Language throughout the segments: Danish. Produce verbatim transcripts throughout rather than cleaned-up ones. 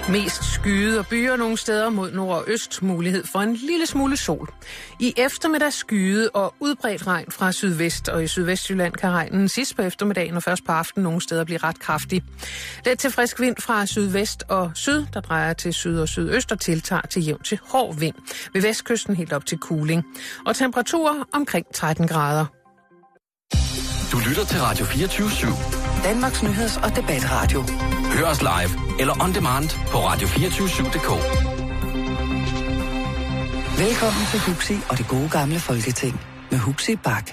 Mest skyde og byer nogle steder mod nord og øst. Mulighed for en lille smule sol. I eftermiddag skyde og udbredt regn fra sydvest, og i sydvestjylland kan regnen sidst på eftermiddagen og først på aftenen nogle steder blive ret kraftig. Let til frisk vind fra sydvest og syd, der drejer til syd og sydøst og tiltager til jævn til hård vind. Ved vestkysten helt op til kuling. Og temperaturer omkring tretten grader. Du lytter til Radio fireogtyve syv. Danmarks nyheds- og debatradio. Hør os live eller on demand på radio to fire syv punktum d k. Velkommen til Huxi og det gode gamle Folketing med Huxi Bak.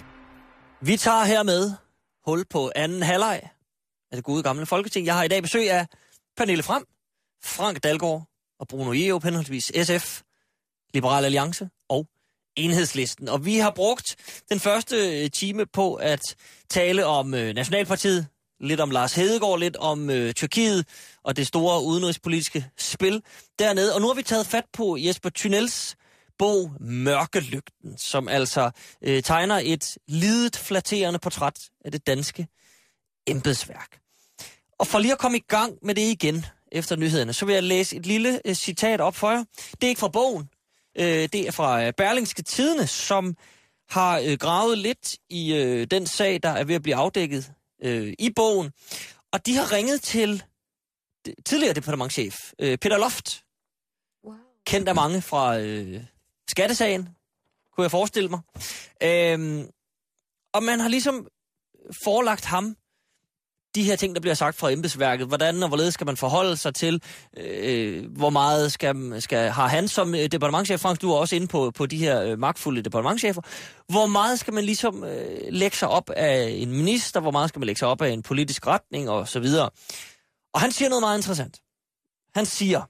Vi tager hermed hul på anden halvleg af det gode gamle Folketing. Jeg har i dag besøg af Pernille Frahm, Frank Dalgaard og Bruno Jerup, henholdsvis S F, Liberal Alliance og Enhedslisten. Og vi har brugt den første time på at tale om øh, Nationalpartiet, lidt om Lars Hedegaard, lidt om øh, Tyrkiet og det store udenrigspolitiske spil dernede. Og nu har vi taget fat på Jesper Tynells bog Mørkelygten, som altså øh, tegner et lidet, flatterende portræt af det danske embedsværk. Og for lige at komme i gang med det igen efter nyhederne, så vil jeg læse et lille øh, citat op for jer. Det er ikke fra bogen, øh, det er fra øh, Berlingske Tidende, som har øh, gravet lidt i øh, den sag, der er ved at blive afdækket øh, i bogen. Og de har ringet til tidligere departementschef øh, Peter Loft, wow. Kendt af mange fra øh, skattesagen, kunne jeg forestille mig. Øhm, og man har ligesom forelagt ham de her ting, der bliver sagt fra embedsværket. Hvordan og hvorledes skal man forholde sig til, øh, hvor meget skal, skal, har han som departementschef, Frank, du er også inde på, på de her øh, magtfulde departementschefer, hvor meget skal man ligesom øh, lægge sig op af en minister, hvor meget skal man lægge sig op af en politisk retning og så videre. Og han siger noget meget interessant. Han siger,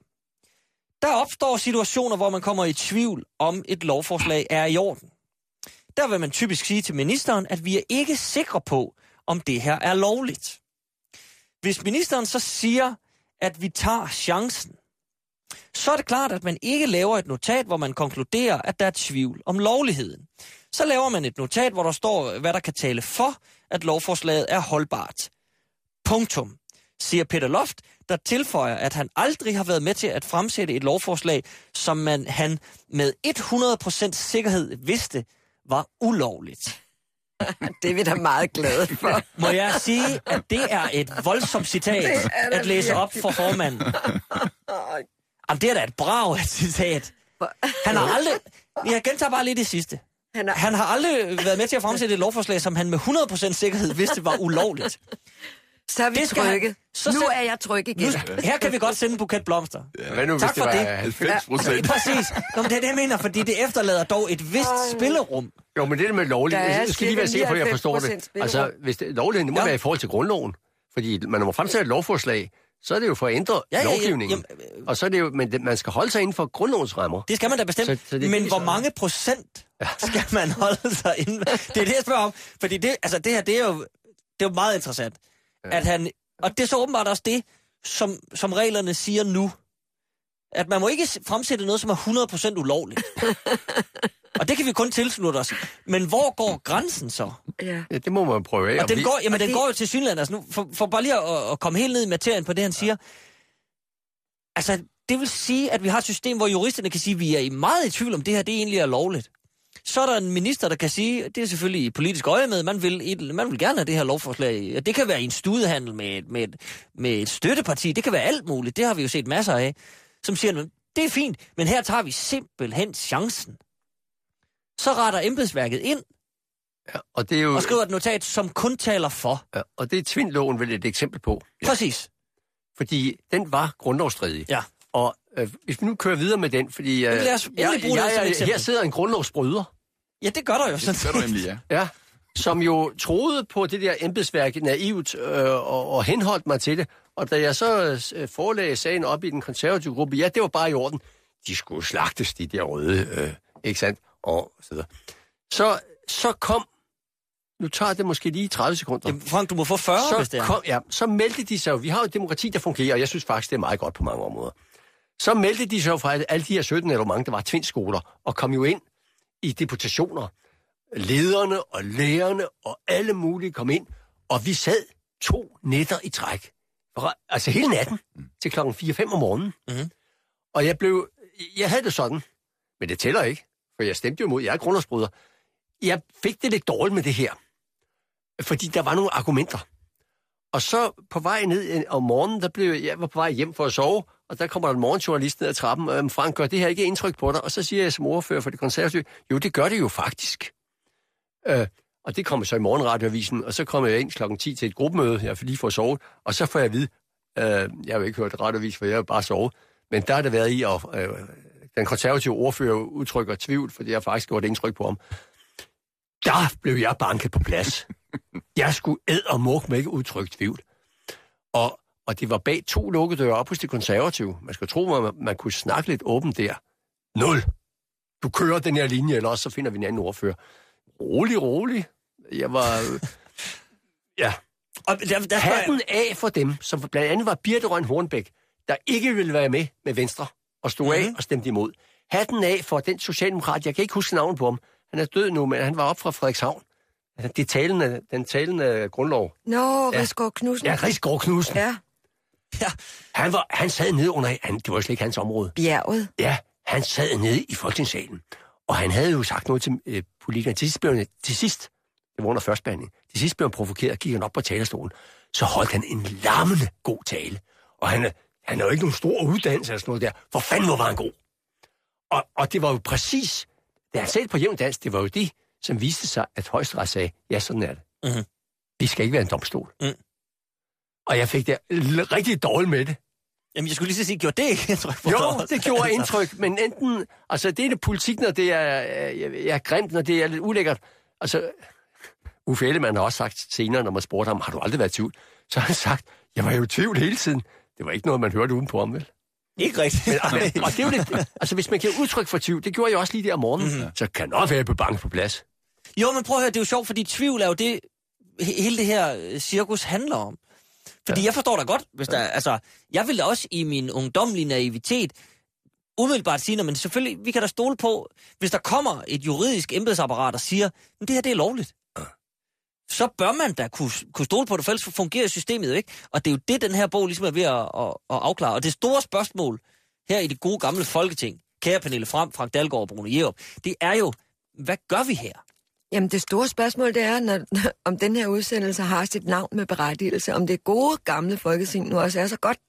der opstår situationer, hvor man kommer i tvivl om et lovforslag er i orden. Der vil man typisk sige til ministeren, at vi er ikke sikre på, om det her er lovligt. Hvis ministeren så siger, at vi tager chancen, så er det klart, at man ikke laver et notat, hvor man konkluderer, at der er tvivl om lovligheden. Så laver man et notat, hvor der står, hvad der kan tale for, at lovforslaget er holdbart. Punktum, siger Peter Loft, der tilføjer, at han aldrig har været med til at fremsætte et lovforslag, som man, han med hundrede procent sikkerhed vidste var ulovligt. Det er vi da meget glade for. Må jeg sige, at det er et voldsomt citat at læse op for formanden? Jamen, det er da et brag af et citat. Han har aldrig... Jeg gentager bare lige det sidste. Han har... han har aldrig været med til at fremsætte et lovforslag, som han med hundrede procent sikkerhed vidste var ulovligt. Så er vi trygge. Så nu er jeg tryg igen. Nu, her kan vi godt sende en buket blomster. Ja, hvad nu, tak hvis for det det. var halvfems procent? Ja, præcis. Nå, men det er det, jeg mener, fordi det efterlader dog et vist Ej. spillerum. Jo, men det der med lovligt, jeg skal lige være sikker på, at jeg forstår det. Altså, hvis det, lovligheden, det må ja. være i forhold til grundloven. Fordi man må fremsætte et lovforslag, så er det jo for at ændre ja, ja, lovgivningen. Ja, ja, ja. Og så er det jo, men det, man skal holde sig inden for grundlovens rammer. Det skal man da bestemt. Så, så men hvor mange procent ja. skal man holde sig inden? Det er det, jeg spørger om. Fordi det, altså, det her, det er jo, det er jo meget interessant. Ja. At han, og det er så åbenbart også det, som, som reglerne siger nu. At man må ikke fremsætte noget, som er hundrede procent ulovligt. Og det kan vi kun tilslutte os. Men hvor går grænsen så? Ja, ja det må man prøve af. Og den går, jamen, og den det... går jo til Synland. Altså nu, for, for bare lige at, at komme helt ned i materien på det, han siger. Altså, det vil sige, at vi har et system, hvor juristerne kan sige, at vi er meget i tvivl om det her, det egentlig er lovligt. Så er der en minister, der kan sige, det er selvfølgelig i politisk øje med, man vil, et, man vil gerne have det her lovforslag. Det kan være en studehandel med, med, med et støtteparti, det kan være alt muligt, det har vi jo set masser af, som siger, det er fint, men her tager vi simpelthen chancen. Så retter embedsværket ind, ja, og, det er jo... og skriver et notat, som kun taler for. Ja, og det er Tvindloven vel et eksempel på. Ja. Præcis. Fordi den var grundlovsstridig. Ja. Og øh, hvis vi nu kører videre med den, fordi... Øh, lad os jeg, jeg, jeg, jeg, her sidder en grundlovsbryder. Ja, det gør der jo. Sådan. Det gør du nemlig, ja. Ja, som jo troede på det der embedsværk naivt øh, og, og henholdt mig til det. Og da jeg så øh, forelagde sagen op i den konservative gruppe, ja, det var bare i orden. De skulle slagtes, de der røde, øh, ikke sandt? Og så videre. Så, så kom... Nu tager det måske lige tredive sekunder. Jamen, Frank, du må få fyrre, så hvis det er. Kom, ja, så meldte de sig... Vi har jo et demokrati, der fungerer, og jeg synes faktisk, det er meget godt på mange områder. Så meldte de sig fra alle de her sytten eller mange, der var tvindskoler, og kom jo ind i deputationer. Lederne og lærerne og alle mulige kom ind, og vi sad to nætter i træk. Altså hele natten. til klokken fire fem om morgenen. Mm-hmm. Og jeg blev... Jeg havde det sådan, men det tæller ikke, for jeg stemte jo imod. Jeg er grundlovsbryder. Jeg fik det lidt dårligt med det her, fordi der var nogle argumenter. Og så på vej ned om morgenen, der blev jeg var på vej hjem for at sove, og der kommer der en morgenjournalist ned ad trappen, og Frank, gør det her ikke indtryk på dig? Og så siger jeg som ordfører for det konservative, jo, det gør det jo faktisk. Øh, og det kommer så i morgenradioavisen, og så kommer jeg ind klokken ti til et gruppemøde, jeg får lige for at sove, og så får jeg at vide, øh, jeg har jo ikke hørt radioavis, for jeg har bare sovet, men der har det været i, og øh, den konservative ordfører udtrykker tvivl, for det har faktisk gjort indtryk på ham. Der blev jeg banket på plads. Jeg skulle æd og muk med ikke udtrykke tvivl. Og, og det var bag to lukkede døre op hos det konservative. Man skal tro, at man, man kunne snakke lidt åbent der. Nul. Du kører den her linje, eller også så finder vi en anden ordfører. Rolig, rolig. Jeg var... ja. Og der, der hatten af for dem, som blandt andet var Birthe Rønn Hornbæk, der ikke ville være med med Venstre, og stod mm-hmm. af og stemte imod. Hatten af for den socialdemokrat, jeg kan ikke huske navnet på ham. Han er død nu, men han var op fra Frederikshavn. Det talende, den talende grundlov. Nå, ja. Rigsgaard Knudsen. Ja, Rigsgaard Knudsen. Ja. ja. Han, var, han sad nede under... Han, det var slet ikke hans område. Bjerget. Ja, han sad nede i Folketingssalen. Og han havde jo sagt noget til øh, politikerne. Til sidst, blev, til sidst, det var under første behandling, til sidst blev han provokeret og gik han op på talerstolen. Så holdt han en lammende god tale. Og han, han havde jo ikke nogen stor uddannelse eller sådan noget der. For fanden, hvor var han god. Og, og det var jo præcis... Da han sagde på jævn dansk, det var jo det, som viste sig, at Højesteret sagde, ja, sådan er det. Mm-hmm. Vi skal ikke være en domstol. Mm. Og jeg fik det rigtig dårligt med det. Jamen, jeg skulle lige så sige, gjorde det ikke indtryk på Jo, det gjorde indtryk, men enten... Altså, det er det politik, når det er, er grimt, når det er lidt ulækkert. Altså, Uffe Ellemann har også sagt senere, når man spurgte ham, har du aldrig været i tvivl? Så har han sagt, jeg var jo i tvivl hele tiden. Det var ikke noget, man hørte udenpå ham, vel? Ikke rigtigt. Men, og, og det er jo lidt... Altså, hvis man kan udtryk for tvivl, det gjorde jeg også lige der om morgenen, mm-hmm. så kan nok være på bange på plads. Jo, men prøv at høre, det er jo sjovt, fordi tvivl er jo det, hele det her cirkus handler om. Fordi ja. Jeg forstår da godt, hvis der... Altså, jeg vil da også i min ungdomlige naivitet umiddelbart sige, men selvfølgelig, vi kan da stole på, hvis der kommer et juridisk embedsapparat og siger, men det her, det er lovligt. Ja. Så bør man da kunne, kunne stole på det, for ellers fungerer systemet jo ikke. Og det er jo det, den her bog ligesom er ved at, at, at afklare. Og det store spørgsmål her i det gode gamle Folketing, kære Pernille Frahm, Frank Dalgaard og Bruno Jerup, det er jo, hvad gør vi her? Jamen, det store spørgsmål, det er, når, om den her udsendelse har sit navn med berettigelse, om det gode gamle Folketing nu også er så godt.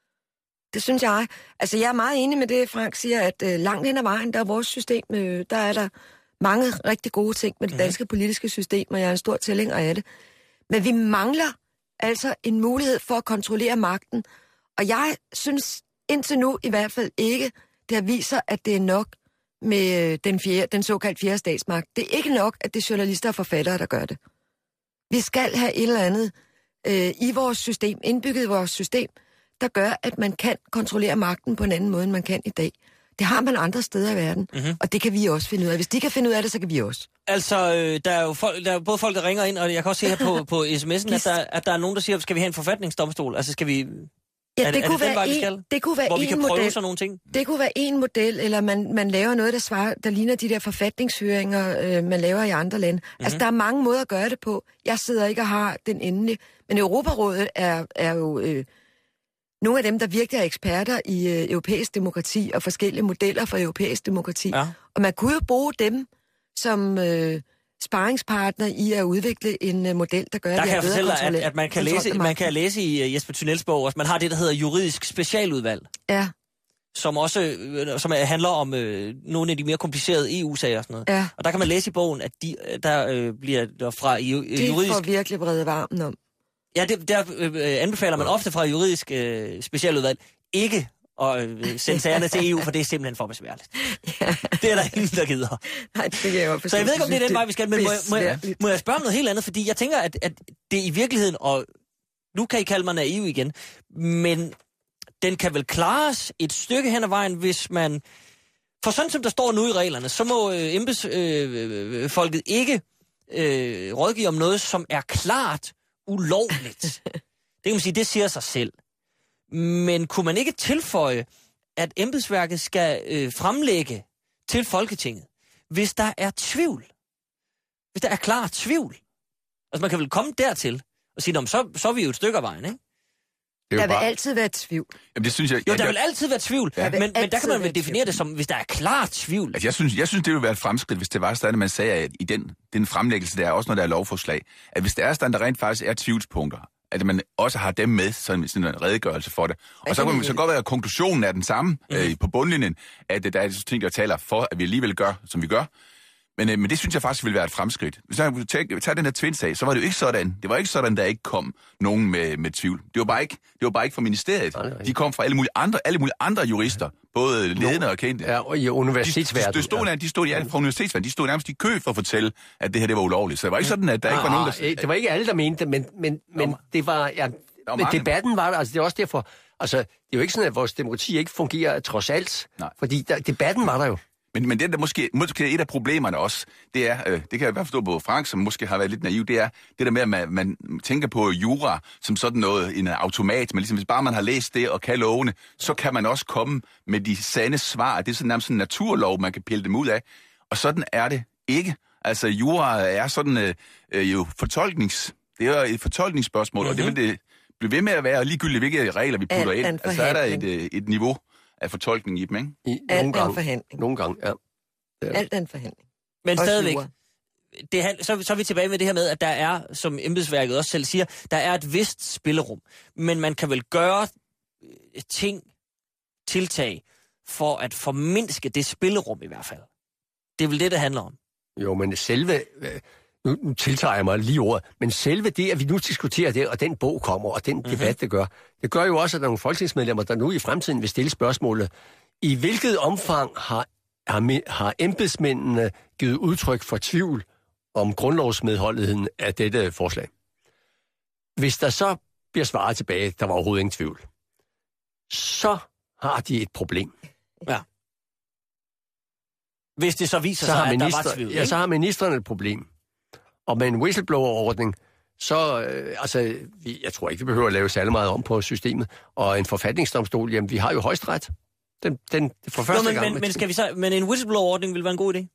Det synes jeg. Altså, jeg er meget enig med det, Frank siger, at øh, langt hen ad vejen, der er vores system, øh, der er der mange rigtig gode ting med det danske politiske system, og jeg er en stor tilhænger af det. Men vi mangler altså en mulighed for at kontrollere magten, og jeg synes indtil nu i hvert fald ikke, det har vist sig, at det er nok med den, fjerde, den såkaldte fjerde statsmagt. Det er ikke nok, at det er journalister og forfattere, der gør det. Vi skal have et eller andet øh, i vores system, indbygget i vores system, der gør, at man kan kontrollere magten på en anden måde, end man kan i dag. Det har man andre steder i verden, mm-hmm. og det kan vi også finde ud af. Hvis de kan finde ud af det, så kan vi også. Altså, øh, der er jo folk, der er både folk, der ringer ind, og jeg kan også se her på, på sms'en, at der, at der er nogen, der siger, skal vi have en forfatningsdomstol? Altså, skal vi... Ja, er det, det, kunne er det, være den, en, vi det kunne være hvor vi en kan model. prøve sådan nogle ting? Det kunne være en model, eller man, man laver noget, der, svarer, der ligner de der forfatningshøringer, øh, man laver i andre lande. Mm-hmm. Altså, der er mange måder at gøre det på. Jeg sidder ikke og har den endelige. Men Europarådet er, er jo øh, nogle af dem, der virkelig er eksperter i øh, europæisk demokrati og forskellige modeller for europæisk demokrati. Ja. Og man kunne jo bruge dem som... Øh, sparringspartner i at udvikle en uh, model, der gør, der at vi kan har bedre fortælle, kontrol. At, at man kan læse, man kan læse i uh, Jesper Thunels bog, også man har det, der hedder juridisk specialudvalg. Ja. Som også øh, som handler om øh, nogle af de mere komplicerede E U-sager og sådan noget. Ja. Og der kan man læse i bogen, at de, der øh, bliver der fra øh, juridisk... Det får virkelig brede varmen om. Ja, det, der øh, anbefaler man ofte fra juridisk øh, specialudvalg ikke og øh, sende sagerne til E U, for det er simpelthen for besværligt. Ja. Det er der ingen, der gider. Nej, det kan jeg jo forstå. Så jeg ved ikke, om det er den vej, vi skal, men må jeg, må, jeg, må jeg spørge om noget helt andet? Fordi jeg tænker, at, at det i virkeligheden, og nu kan I kalde mig naiv igen, men den kan vel klares et stykke hen ad vejen, hvis man... For sådan som der står nu i reglerne, så må øh, embedsfolket øh, ikke øh, rådgive om noget, som er klart ulovligt. Det kan man sige, det siger sig selv. Men kunne man ikke tilføje, at embedsværket skal øh, fremlægge til Folketinget, hvis der er tvivl? Hvis der er klar tvivl? Altså man kan vel komme dertil og sige, så, så er vi jo et stykke af vejen, ikke? Der vil bare... altid være tvivl. Jamen, det synes jeg... Jo, jeg, der jeg... vil altid være tvivl, ja. men, men der kan man vel definere det som, hvis der er klar tvivl. Altså, jeg synes, jeg synes, det ville være et fremskridt, hvis det var sådan, at man sagde, at i den, den fremlæggelse, der er også når der er lovforslag, at hvis der er sådan, der rent faktisk er tvivlspunkter, at man også har dem med, sådan, sådan en redegørelse for det. Og så kan man så godt være, at konklusionen er den samme mm. øh, på bundlinjen, at der er ting, der taler for, at vi alligevel gør, som vi gør. Men, øh, men det synes jeg faktisk ville være et fremskridt. Hvis jeg tager, tager den her Twin-sag, så var det jo ikke sådan. Det var ikke sådan, der ikke kom nogen med, med tvivl. Det var bare ikke, det var bare ikke fra ministeriet. De kom fra alle mulige andre, alle mulige andre jurister, både ledende og kendte. Ja, og i universitetsverdenen. De, de, stod, ja. de stod ja, fra universitetsverdenen. De stod nærmest i kø for at fortælle, at det her det var ulovligt. Så det var ikke sådan, at der ja, ikke var nogen, der... Det var ikke alle, der mente det, men, men, men det var... Ja, men debatten var der, altså det er også derfor... Altså, det er jo ikke sådan, at vores demokrati ikke fungerer trods alt. Nej. Fordi der, debatten var der jo. Men, men det der måske, måske et af problemerne også, det er, øh, det kan jeg i hvert fald forstå på Frank, som måske har været lidt naiv, det er det der med, at man, man tænker på jura som sådan noget, en automat, men ligesom hvis bare man har læst det og kan lovene, så kan man også komme med de sande svar. Det er sådan nærmest en naturlov, man kan pille dem ud af. Og sådan er det ikke. Altså jura er sådan øh, øh, jo fortolknings, det er jo et fortolkningsspørgsmål, mm-hmm. og det vil det blive ved med at være, ligegyldigt hvilke regler vi putter ind. Altså så er der et, øh, et niveau af fortolkning i dem, ikke? I, Alt nogle gange, forhandling. Nogle gange, ja. Det er. Alt er en forhandling. Men også stadigvæk, det, så, så er vi tilbage med det her med, at der er, som embedsværket også selv siger, der er et vist spillerum. Men man kan vel gøre ting, tiltag, for at formindske det spillerum i hvert fald. Det er vel det, det handler om. Jo, men selve... Nu, nu tiltager jeg mig lige ordet, men selve det, at vi nu diskuterer det, og den bog kommer, og den mm-hmm. debat, det gør, det gør jo også, at der er nogle folketingsmedlemmer, der nu i fremtiden vil stille spørgsmålet, i hvilket omfang har, har, har embedsmændene givet udtryk for tvivl om grundlovsmedholdigheden af dette forslag? Hvis der så bliver svaret tilbage, der var overhovedet ingen tvivl, så har de et problem. Ja. Hvis det så viser så sig, at minister, der var tvivl, ja, så har ministeren et problem. Og med en whistleblower-ordning, så, øh, altså, vi, jeg tror ikke, vi behøver at lave særlig meget om på systemet. Og en forfatningsdomstol, jamen, vi har jo højesteret. Den, den, for første Nå, men, gang. Men, men, skal vi så, men en whistleblower-ordning vil være en god idé?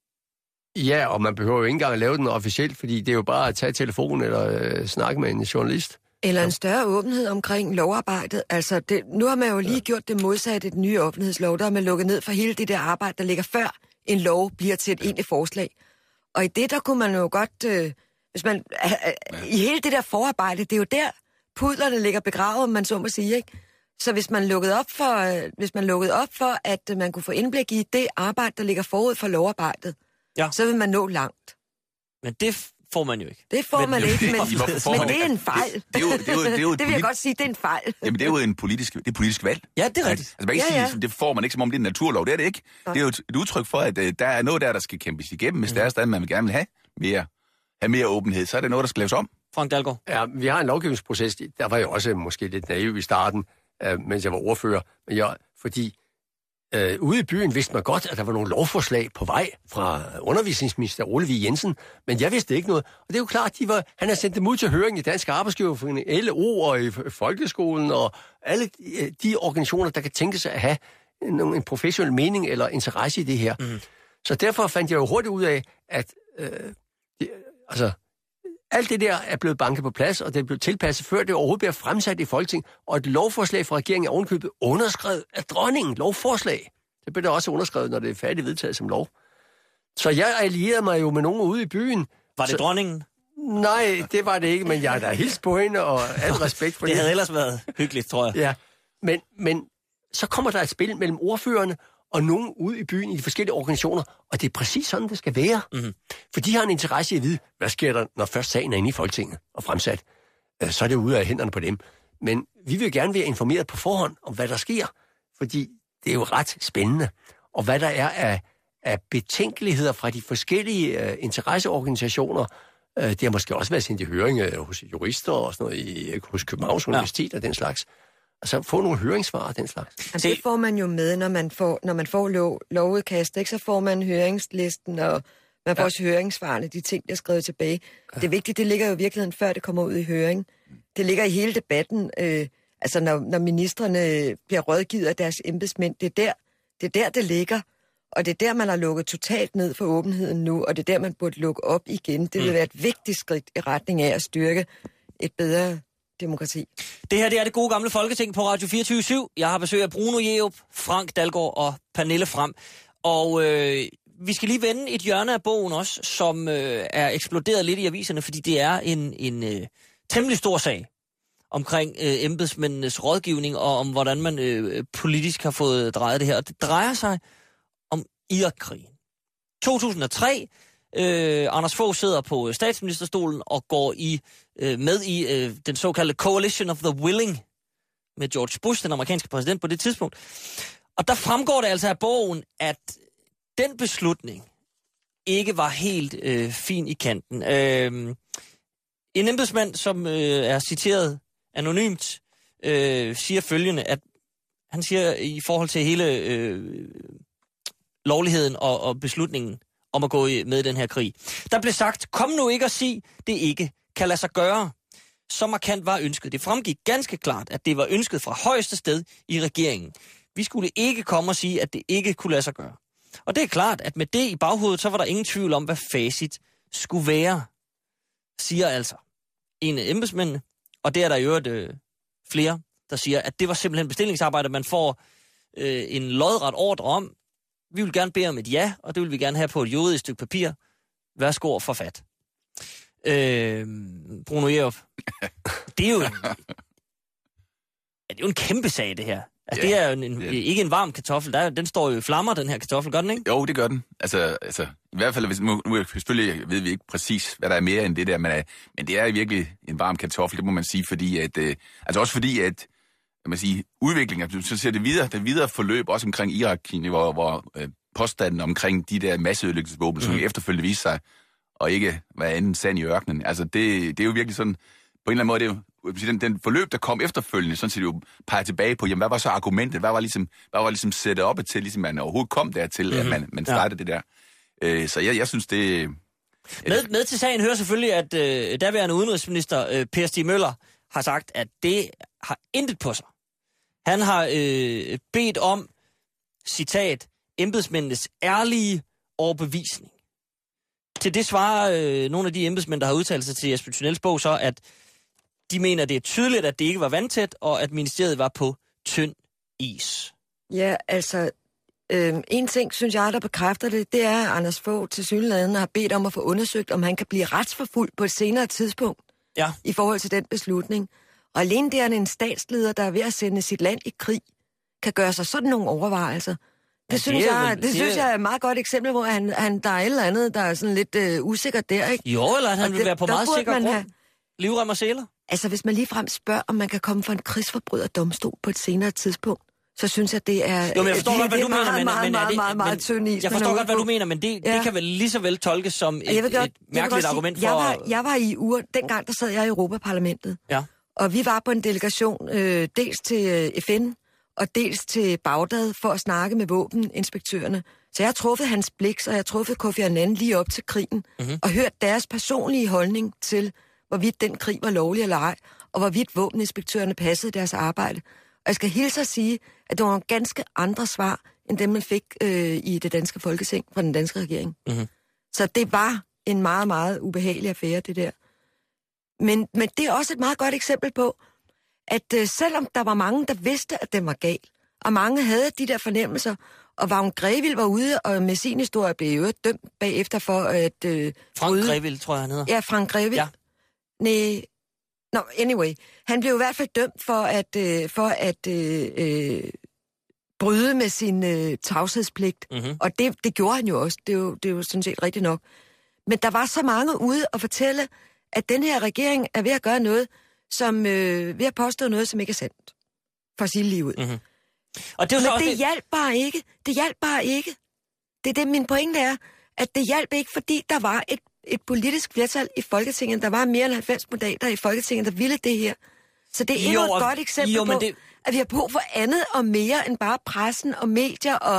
Ja, og man behøver jo ikke engang at lave den officielt, fordi det er jo bare at tage telefonen eller øh, snakke med en journalist. Eller en større åbenhed omkring lovarbejdet. Altså, det, nu har man jo lige ja. gjort det modsatte, den nye offentlighedslov. Der har man lukket ned for hele det der arbejde, der ligger før en lov bliver til et egentligt forslag. Og i det, der kunne man jo godt, øh, hvis man, øh, øh, i hele det der forarbejde, det er jo der, pudlerne ligger begravet, om man så må sige, ikke? Så hvis man lukkede op for, øh, hvis man lukkede op for, at øh, man kunne få indblik i det arbejde, der ligger forud for lovarbejdet, ja. så vil man nå langt. Men det får man jo ikke. Det får men, man ikke, men, men det er en fejl. Det, det, er jo, det, er jo, det, er jo det vil jeg godt sige, det er en fejl. Jamen, det er jo en politisk, det er politisk valg. Ja, det er rigtigt. Altså, man kan ikke ja, ja. sige, det får man ikke, som om det er en naturlov. Det er det ikke. Ja. Det er jo et, et udtryk for, at uh, der er noget der, der skal kæmpes igennem. Hvis mm. der er stadig, man vil gerne vil have mere, have mere åbenhed, så er det noget, der skal laves om. Frank Dalgaard. Ja, vi har en lovgivningsproces. Der var jeg også måske lidt naiv i starten, uh, mens jeg var ordfører. Men jeg, fordi uh, ude i byen vidste man godt, at der var nogle lovforslag på vej fra undervisningsminister Ole Vig Jensen, men jeg vidste ikke noget. Og det er jo klart, de var, han har sendt dem ud til høring i Dansk Arbejdsgiverforening, L O og i Folkeskolen og alle de, de organisationer, der kan tænke sig at have en, en professionel mening eller interesse i det her. Mm. Så derfor fandt jeg jo hurtigt ud af, at øh, det, altså, alt det der er blevet banket på plads, og det er blevet tilpasset, før det overhovedet bliver fremsat i Folketinget, og et lovforslag fra regeringen er ovenkøbet underskrevet af dronningen. Lovforslag. Det bliver også underskrevet, når det er færdigt vedtaget som lov. Så jeg allierede mig jo med nogen ude i byen. Var det så, dronningen? Nej, det var det ikke, men jeg er da hilst på hende, og al respekt for det. Det havde ellers været hyggeligt, tror jeg. Ja, men, men så kommer der et spil mellem ordførerne og nogen ude i byen i de forskellige organisationer, og det er præcis sådan, det skal være. Mm-hmm. For de har en interesse i at vide, hvad sker der, når først sagen er inde i Folketinget og fremsat. Så er det ude af hænderne på dem. Men vi vil gerne være informeret på forhånd om, hvad der sker, fordi det er jo ret spændende. Og hvad der er af, af betænkeligheder fra de forskellige uh, interesseorganisationer. Uh, det har måske også været sendt i høring uh, hos jurister og sådan noget, i, hos Københavns Universitet ja. og den slags. Altså få nogle høringssvar og den slags. Altså, det får man jo med, når man får, når man får lov, lovudkast, ikke? Så får man høringslisten, og man får ja. også høringssvarene, de ting, der er skrevet tilbage. Ja. Det er vigtigt, det ligger jo i virkeligheden, før det kommer ud i høring. Det ligger i hele debatten, øh, altså når, når ministrene bliver rådgivet af deres embedsmænd, det er der, det er der, det ligger. Og det er der, man har lukket totalt ned for åbenheden nu, og det er der, man burde lukke op igen. Det vil mm. være et vigtigt skridt i retning af at styrke et bedre demokrati. Det her det er det gode gamle Folketing på Radio fireogtyve syv. Jeg har besøg af Bruno Jerup, Frank Dalgaard og Pernille Frahm. Og øh, vi skal lige vende et hjørne af bogen også, som øh, er eksploderet lidt i aviserne, fordi det er en, en øh, temmelig stor sag omkring øh, embedsmændenes rådgivning og om, hvordan man øh, politisk har fået drejet det her. Og det drejer sig om Irakkrigen. to tusind og tre, øh, Anders Fogh sidder på statsministerstolen og går i øh, med i øh, den såkaldte Coalition of the Willing med George Bush, den amerikanske præsident på det tidspunkt. Og der fremgår det altså af bogen, at den beslutning ikke var helt øh, fin i kanten. Øh, en embedsmand, som øh, er citeret anonymt, øh, siger følgende, at han siger i forhold til hele øh, lovligheden og, og beslutningen om at gå med i den her krig. Der blev sagt, kom nu ikke og sig, det ikke kan lade sig gøre. Så markant var ønsket. Det fremgik ganske klart, at det var ønsket fra højeste sted i regeringen. Vi skulle ikke komme og sige, at det ikke kunne lade sig gøre. Og det er klart, at med det i baghovedet, så var der ingen tvivl om, hvad facit skulle være, siger altså en af embedsmændene. Og det er der i øvrigt øh, flere, der siger, at det var simpelthen bestillingsarbejde, man får øh, en lodret ordre om. Vi vil gerne bede om et ja, og det vil vi gerne have på et juridisk stykke papir. Værsgo og forfat. Øh, Bruno Jerup, det er jo en, det er jo en kæmpe sag, det her. Altså, ja, det er jo en, ja. ikke en varm kartoffel. Der er, den står jo i flammer, den her kartoffel, gør den ikke? Jo, det gør den. Altså, altså i hvert fald, hvis, nu, nu selvfølgelig ved vi ikke præcis, hvad der er mere end det der, men, uh, men det er virkelig en varm kartoffel, det må man sige, fordi at, uh, altså også fordi, at man siger, udviklingen, så ser det videre, det videre forløb også omkring Irak-krigen, hvor, hvor uh, påstanden omkring de der masseødelæggelsesvåben, mm. som efterfølgende viste sig, og ikke hvad anden sand i ørkenen. Altså, det, det er jo virkelig sådan, på en eller anden måde, det er jo, Den, den forløb, der kom efterfølgende, sådan set jo peger tilbage på, jamen, hvad var så argumentet? Hvad var ligesom, hvad var ligesom sættet op til, ligesom man overhovedet kom dertil, mm-hmm. at man, man startede ja. det der. Øh, så jeg, jeg synes, det... Med, med til sagen hører selvfølgelig, at øh, daværende udenrigsminister øh, Per Stig Møller har sagt, at det har intet på sig. Han har øh, bedt om, citat, embedsmændenes ærlige overbevisning. Til det svarer øh, nogle af de embedsmænd, der har udtalt sig til Jesper Thunels bog, så at de mener, det er tydeligt, at det ikke var vandtæt, og at ministeriet var på tynd is. Ja, altså, øh, en ting, synes jeg, der bekræfter det, det er, at Anders Fogh tilsyneladende har bedt om at få undersøgt, om han kan blive retsforfulgt på et senere tidspunkt ja. i forhold til den beslutning. Og alene det er en statsleder, der er ved at sende sit land i krig, kan gøre sig sådan nogle overvejelser. Det, ja, synes, det, jeg, vel, det, det synes jeg er et meget godt eksempel, hvor han, han, der er et eller andet, der er sådan lidt øh, usikkert der, ikke? Jo, eller at han og vil det, være på meget sikker grund. Have... Livrem og seler? Altså, hvis man ligefrem spørger, om man kan komme for en krigsforbryderdomstol på et senere tidspunkt, så synes jeg, det er... Jo, men jeg forstår godt, hvad du mener, men... meget, meget, meget, meget tynd is. Jeg forstår godt, hvad du mener, men det, ja. det kan vel lige så vel tolkes som et, godt, et mærkeligt argument for... Jeg var, jeg var i uger... Dengang, der sad jeg i Europaparlamentet. Ja. Og vi var på en delegation, øh, dels til øh, F N, og dels til Bagdad, for at snakke med våbeninspektørerne. Så jeg har truffet Hans Blix, og jeg har truffet Kofi Annan lige op til krigen, mm-hmm. og hørt deres personlige holdning til, hvorvidt den krig var lovlig eller ej, og hvorvidt våbeninspektørerne passede deres arbejde. Og jeg skal hilse at sige, at det var ganske andre svar, end dem man fik øh, i det danske Folketing fra den danske regering. Mm-hmm. Så det var en meget, meget ubehagelig affære, det der. Men, men det er også et meget godt eksempel på, at øh, selvom der var mange, der vidste, at den var gal, og mange havde de der fornemmelser, og Vagn Grevil var ude og med sin historie blev jo dømt bagefter for at... Øh, Frank bryde... Grevil, tror jeg, han hedder. Ja, Frank Grevil. Ja. Nej, no, anyway. Han blev i hvert fald dømt for at, øh, for at øh, øh, bryde med sin øh, tavshedspligt. Mm-hmm. Og det, det gjorde han jo også. Det er jo, det er jo sådan set rigtigt nok. Men der var så mange ude og fortælle, at den her regering er ved at gøre noget, som øh, ved at påstå noget, som ikke er sandt. For at sige lige ud. Mm-hmm. Og det er jo Men så det, det hjalp bare ikke. Det hjalp bare ikke. Det er det, min pointe er, at det hjalp ikke, fordi der var et, et politisk flertal i Folketinget. Der var mere end halvfems mandater i Folketinget, der ville det her. Så det er endnu jo, et godt eksempel jo, på, det... at vi har brug for andet og mere end bare pressen og medier og,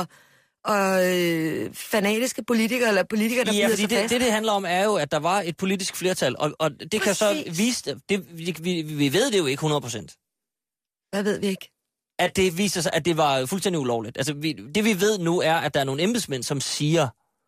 og øh, fanatiske politikere, eller politikere, der ja, bider sig det, fast. det, det handler om, er jo, at der var et politisk flertal, og, og det Præcis. Kan så vise... Det, vi, vi ved det jo ikke hundrede procent. Hvad ved vi ikke? At det viser sig, at det var fuldstændig ulovligt. Altså, vi, det vi ved nu er, at der er nogle embedsmænd, som siger,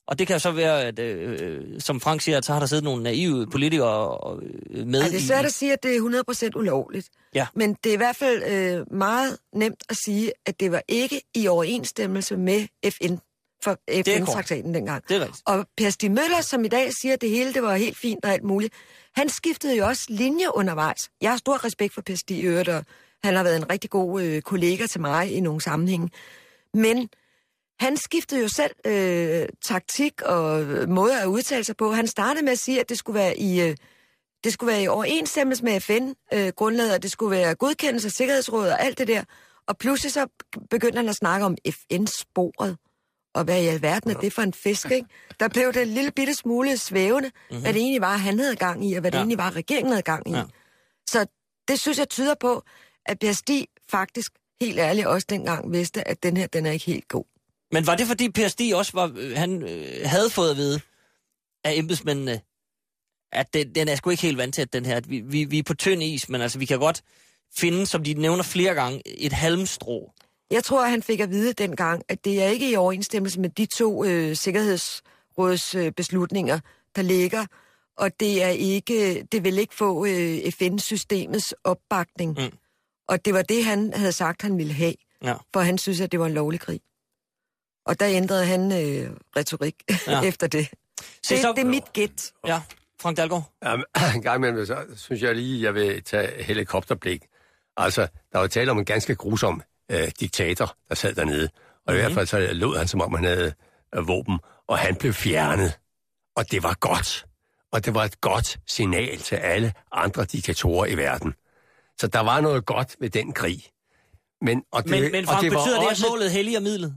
Og det kan jo så være, at, øh, som Frank siger, at så har der siddet nogle naive politikere og, øh, med. Ej, det er svært at sige, at det er hundrede procent ulovligt. Ja. Men det er i hvert fald øh, meget nemt at sige, at det var ikke i overensstemmelse med F N, for F N-traktaten dengang. Det er rigtigt. Og Per Stig Møller, som i dag siger, at det hele det var helt fint og alt muligt, han skiftede jo også linje undervejs. Jeg har stor respekt for Per Stig Øret, og han har været en rigtig god øh, kollega til mig i nogle sammenhænge. Men han skiftede jo selv øh, taktik og måder at udtale sig på. Han startede med at sige, at det skulle være i, øh, det skulle være i overensstemmelse med F N-grundlaget, øh, og det skulle være godkendelse af Sikkerhedsrådet og alt det der. Og pludselig så begyndte han at snakke om F N-sporet. Og hvad i alverden er det for en fisk, ikke? Der blev det en lille bitte smule svævende, mm-hmm. hvad det egentlig var, han havde gang i, og hvad det ja. egentlig var, regeringen havde gang i. Ja. Så det synes jeg tyder på, at Per Stig faktisk, helt ærligt, også dengang vidste, at den her, den er ikke helt god. Men var det, fordi Per Stig også var, han øh, havde fået at vide af embedsmændene, at den, den er sgu ikke helt vant til, at den her, at vi, vi, vi er på tynd is, men altså vi kan godt finde, som de nævner flere gange, et halmstrå. Jeg tror, at han fik at vide dengang, at det er ikke i overensstemmelse med de to øh, sikkerhedsråds øh, beslutninger, der ligger, og det er ikke, det vil ikke få øh, F N-systemets opbakning. Mm. Og det var det, han havde sagt, han ville have, ja. For han synes, at det var en lovlig krig. Og der ændrede han øh, retorik ja. efter det. Se, det. Så... Det er mit gæt. Ja, Frank Dalgaard. Jamen, en gang imellem, så synes jeg lige, jeg vil tage helikopterblik. Altså, der var tale om en ganske grusom øh, diktator, der sad dernede. Og mm-hmm. i hvert fald så lød han, som om han havde øh, våben, og han blev fjernet. Og det var godt. Og det var et godt signal til alle andre diktatorer i verden. Så der var noget godt ved den krig. Men, og det, men, men Frank, og det betyder det, også... at målet helliger midlet?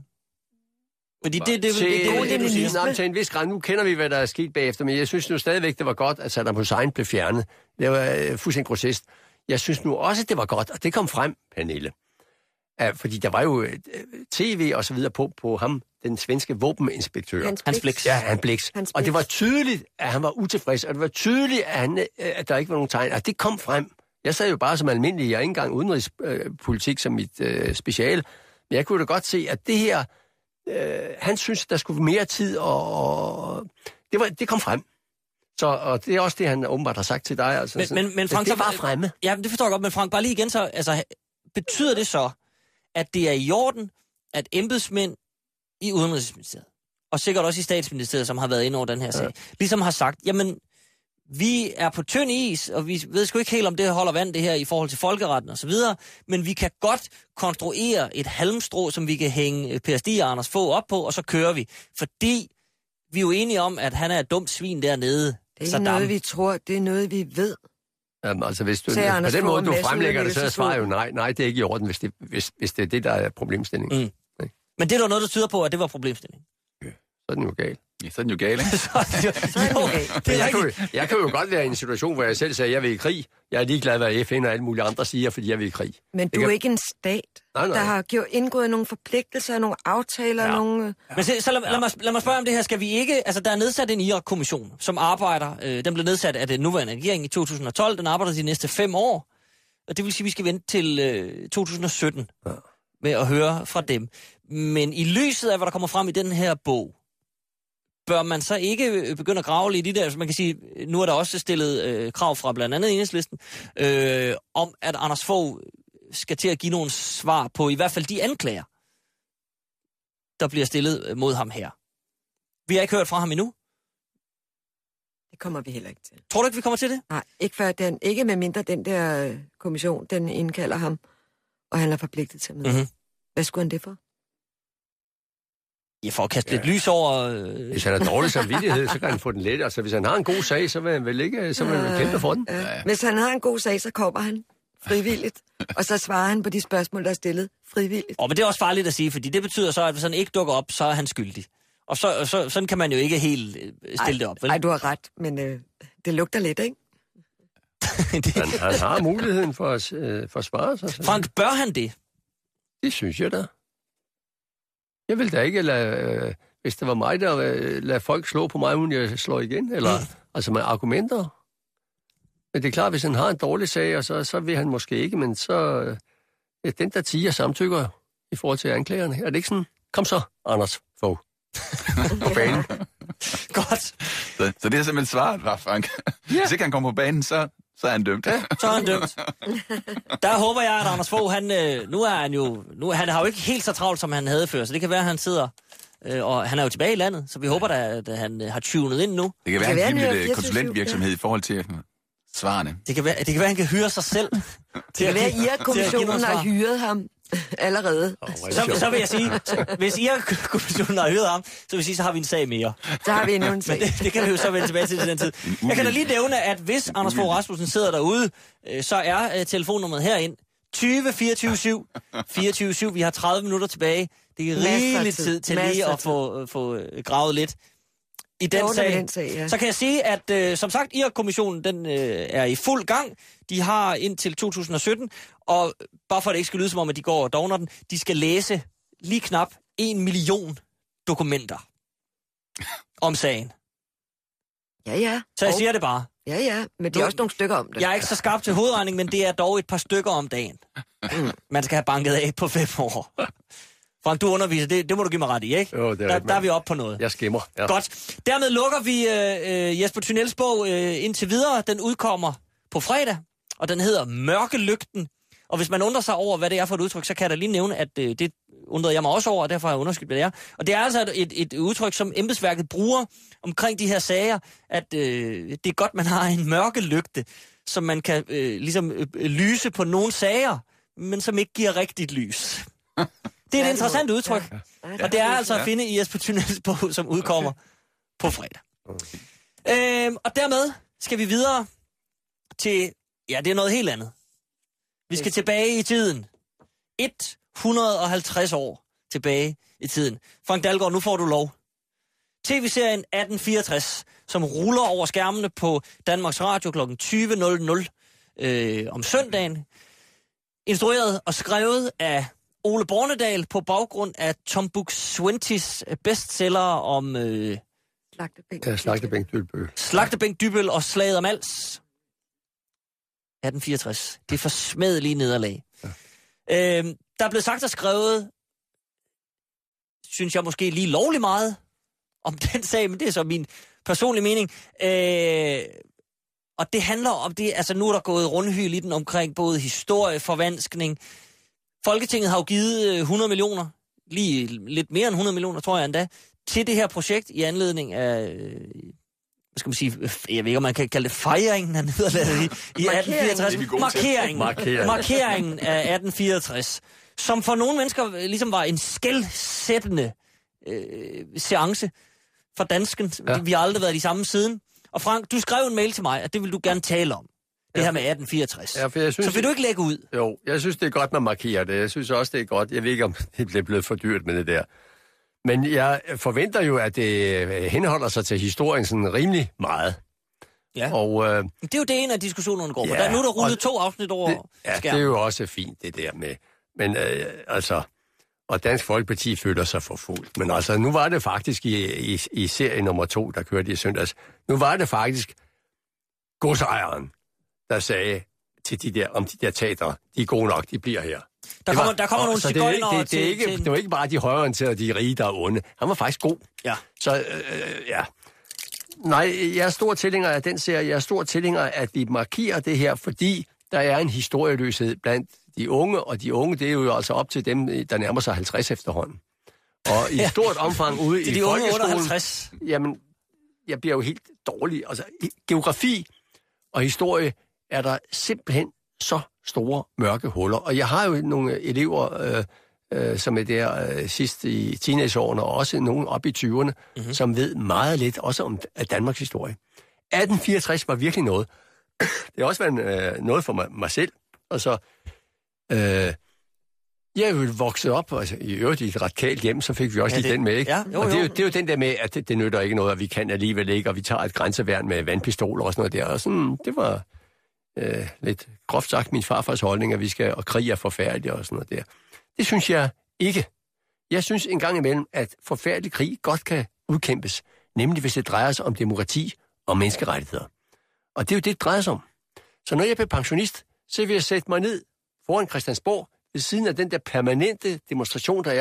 Fordi det, det, det, til, det, det, det, det, du siger. Nå, til en vis grad, nu kender vi, hvad der er sket bagefter, men jeg synes nu stadigvæk, det var godt, at Saddam Hussein blev fjernet. Det var uh, fuldstændig grossist. Jeg synes nu også, det var godt, og det kom frem, Pernille. Uh, fordi der var jo uh, tv og så videre på, på ham, den svenske våbeninspektør. Hans Hans Blix. Ja, Hans Blix. Hans Og det var tydeligt, at han var utilfreds, og det var tydeligt, at, han, uh, at der ikke var nogen tegn. Og det kom frem. Jeg sad jo bare som almindelig, jeg er ikke engang udenrigspolitik som mit uh, speciale, men jeg kunne da godt se, at det her, øh, han synes, der skulle mere tid, og det, var, det kom frem. Så, og det er også det, han åbenbart har sagt til dig. Altså. Men, men, men Frank, det var fremme. Ja, det forstår jeg godt, men Frank, bare lige igen så, altså, betyder det så, at det er i orden, at embedsmænd i Udenrigsministeriet, og sikkert også i Statsministeriet, som har været inde over den her sag, ja. ligesom har sagt, jamen, vi er på tynd is, og vi ved sgu ikke helt, om det holder vand, det her, i forhold til folkeretten og så videre, men vi kan godt konstruere et halmstrå, som vi kan hænge Per Stig og Anders Fogh op på, og så kører vi. Fordi vi er jo enige om, at han er et dumt svin dernede. Det er Saddam. noget, vi tror, det er noget, vi ved. Jamen, altså, hvis du, på Anders den måde, du Fogh fremlægger det, så er Mads svaret jo nej. Nej, det er ikke i orden, hvis det, hvis, hvis det er det, der er problemstillingen. Mm. Men det er jo noget, der tyder på, at det var problemstillingen. Ja, så er den jo galt. Ja, så er den jo gal, ikke? så, jo, det er jeg, kan jo, jeg kan jo godt være i en situation, hvor jeg selv siger, at jeg vil i krig. Jeg er ligeglad, hvad F N og alle mulige andre siger, fordi jeg vil i krig. Men du kan... er ikke en stat, nej, nej. der har gjort, indgået nogle forpligtelser, nogle aftaler, ja. nogle... Ja. Men så, så lad, lad, mig, lad mig spørge om det her. Skal vi ikke... Altså, der er nedsat en Irak-kommission, som arbejder... Øh, den blev nedsat af den nuværende regering i to tusind og tolv. Den arbejder de næste fem år. Og det vil sige, at vi skal vente til øh, to tusind og sytten ja. med at høre fra dem. Men i lyset af, hvad der kommer frem i den her bog, bør man så ikke begynde at grave lidt i det? Altså man kan sige, nu er der også stillet øh, krav fra blandt andet Enhedslisten, øh, om at Anders Fogh skal til at give nogle svar på i hvert fald de anklager, der bliver stillet mod ham her. Vi har ikke hørt fra ham endnu. Det kommer vi heller ikke til. Tror du ikke, vi kommer til det? Nej, ikke, før den, ikke med mindre den der kommission, den indkalder ham, og han er forpligtet til at med. Mm-hmm. Hvad skulle han det for? Ja, for at kaste ja. lidt lys over... Øh... Hvis han har dårlig samvittighed, så kan han få den let. Altså, hvis han har en god sag, så vil han vel ikke så vil han kæmpe for den. Ja. Ja. Hvis han har en god sag, så kommer han frivilligt, og så svarer han på de spørgsmål, der er stillet frivilligt. Og men det er også farligt at sige, fordi det betyder så, at hvis han ikke dukker op, så er han skyldig. Og så, så, sådan kan man jo ikke helt stille ej, det op, vel? Nej, du har ret, men øh, det lugter lidt, ikke? det... han, han har muligheden for at øh, forsvare sig. Så. Frank, bør han det? Det synes jeg da. Jeg vil da ikke lade, øh, hvis det var mig, der øh, lader folk slå på mig, uden jeg slår igen, eller mm. altså med argumenter. Men det er klart, hvis han har en dårlig sag, og så, så vil han måske ikke, men så øh, den der tiger samtykker i forhold til anklagerne. Er det ikke sådan? Kom så, Anders Fogh. På banen. Godt. Så, så det er simpelthen svaret, var Frank. Ja. Hvis ikke han kommer på banen, så, så er han dømt. Ja. Så er han dømt. Der håber jeg, at Anders Fogh, han, øh, nu er han jo, nu, han har jo ikke helt så travlt, som han havde før, så det kan være, at han sidder, øh, og han er jo tilbage i landet, så vi håber da, at han øh, har tunet ind nu. Det kan være, at han giver lidt konsulentvirksomhed i forhold til svarene. Det kan være, det kan være, at han kan hyre sig selv. Det kan være, at I R-kommissionen har hyret ham allerede. Oh, så, så vil jeg sige, hvis I R-kommissionen har hyret ham, så vil jeg sige, så har vi en sag mere. Så har vi endnu en sag. Men det, det kan vi jo så vende tilbage til den tid. Jeg kan da lige nævne, at hvis Anders Fogh Rasmussen sidder derude, øh, så er øh, telefonnummeret herind tyve fireogtyve syv fireogtyve syv. Vi har tredive minutter tilbage. Det er rigelig tid til lige at få, øh, få øh, gravet lidt i den sag. Den sag ja. Så kan jeg sige, at øh, som sagt, I R-kommissionen den øh, er i fuld gang. De har indtil to tusind og sytten, og bare for at det ikke skal lyde som om, at de går og dogner den, de skal læse lige knap en million dokumenter om sagen. Ja, ja. Så jeg og... siger det bare. Ja, ja, men det er også nogle stykker om det. Jeg er ikke så skarp til hovedregning, men det er dog et par stykker om dagen. Mm. Man skal have banket af på fem år. Frank, du underviser, det, det må du give mig ret i, ikke? Jo, det er der, ret, der er vi oppe på noget. Jeg skimmer. Ja. Godt. Dermed lukker vi øh, Jesper Thunels bog øh, indtil videre. Den udkommer på fredag, og den hedder Mørkelygten. Og hvis man undrer sig over, hvad det er for et udtryk, så kan jeg da lige nævne, at øh, det undrede jeg mig også over, og derfor har jeg undersøgt, hvad det er. Og det er altså et, et udtryk, som embedsværket bruger omkring de her sager, at øh, det er godt, man har en mørkelygte, som man kan øh, ligesom øh, lyse på nogle sager, men som ikke giver rigtigt lys. Det er et interessant udtryk, ja. Og det er altså at finde i Jesper Thunels bog, som udkommer okay. på fredag. Okay. Øhm, og dermed skal vi videre til, ja, det er noget helt andet. Vi skal tilbage i tiden. et hundrede og halvtreds år tilbage i tiden. Frank Dalgaard, nu får du lov. T V-serien atten fireogtres, som ruller over skærmene på Danmarks Radio klokken tyve nul nul øh, om søndagen. Instrueret og skrevet af Ole Bornedal på baggrund af Tom Buk-Swientys bestseller om øh, Slagtebænk. Ja, Slagtebænk Dybøl. Slagtebænk Dybøl og Slaget om Als. atten fireogtres. Det er forsmedelige nederlag. Ja. Øhm, der er blevet sagt og skrevet, synes jeg måske lige lovlig meget om den sag, men det er så min personlige mening. Øh, og det handler om det, altså nu er der gået rundhyl i den omkring både historieforvanskning. Folketinget har jo givet hundrede millioner, lige lidt mere end hundrede millioner, tror jeg endda, til det her projekt i anledning af, hvad skal man sige, jeg ved ikke, om man kan kalde det fejringen af nederlaget i, i atten fireogtres. Markeringen. Markeringen. Markeringen af atten fireogtres, som for nogle mennesker ligesom var en skelsættende øh, seance for dansken. Ja. Vi har aldrig været de samme siden. Og Frank, du skrev en mail til mig, at det vil du gerne tale om. Det ja. her med atten fireogtres. Ja, jeg synes, så vil du ikke lægge ud? Jo, jeg synes, det er godt, man markerer det. Jeg synes også, det er godt. Jeg ved ikke, om det bliver blevet for dyrt med det der. Men jeg forventer jo, at det henholder sig til historien sådan rimelig meget. Ja, og, øh, det er jo det, en af diskussionerne går på. Ja, der, nu er der rullet to afsnit over det, ja, skærmen. Det er jo også fint, det der med. Men øh, altså, og Dansk Folkeparti føler sig forfulgt. Men altså, nu var det faktisk i, i, i serie nummer to, der kørte i søndags. Nu var det faktisk godsejeren, der sagde til de der, om de der teatre, de er gode nok, de bliver her. Der kommer, var, der kommer nogle sigøjnere det, det, det, det, det, det var ikke bare de højreorienterede, de rige, der er onde. Han var faktisk god. Ja. Så, øh, ja. Nej, jeg er stor tilhænger af den serie. Jeg er stor tilhænger af, at vi markerer det her, fordi der er en historieløshed blandt de unge, og de unge, det er jo altså op til dem, der nærmer sig halvtreds efterhånden. Og i stort omfang ude i de folkeskolen... unge halvtreds. Jamen, jeg bliver jo helt dårlig. Altså, geografi og historie er der simpelthen så store mørke huller. Og jeg har jo nogle elever, øh, øh, som er der øh, sidst i teenageårene, og også nogle op i tyverne, mm-hmm. som ved meget lidt, også om Danmarks historie. atten fireogtres var virkelig noget. Det har også været øh, noget for mig, mig selv. Og så, øh, jeg er jo vokset op, altså i øvrigt i et radikalt hjem, så fik vi også ja, lige det, den med, ikke? Ja, jo, og det er, jo, jo. det er jo den der med, at det, det nytter ikke noget, at vi kan alligevel ikke, og vi tager et grænseværn med vandpistoler og sådan noget der. Og sådan, det var... Øh, lidt groft sagt min farfars holdning, at vi skal, og krig er forfærdeligt og sådan noget der. Det synes jeg ikke. Jeg synes en gang imellem, at forfærdelig krig godt kan udkæmpes, nemlig hvis det drejer sig om demokrati og menneskerettigheder. Og det er jo det, det drejer sig om. Så når jeg bliver pensionist, så vil jeg sætte mig ned foran Christiansborg, ved siden af den der permanente demonstration, der er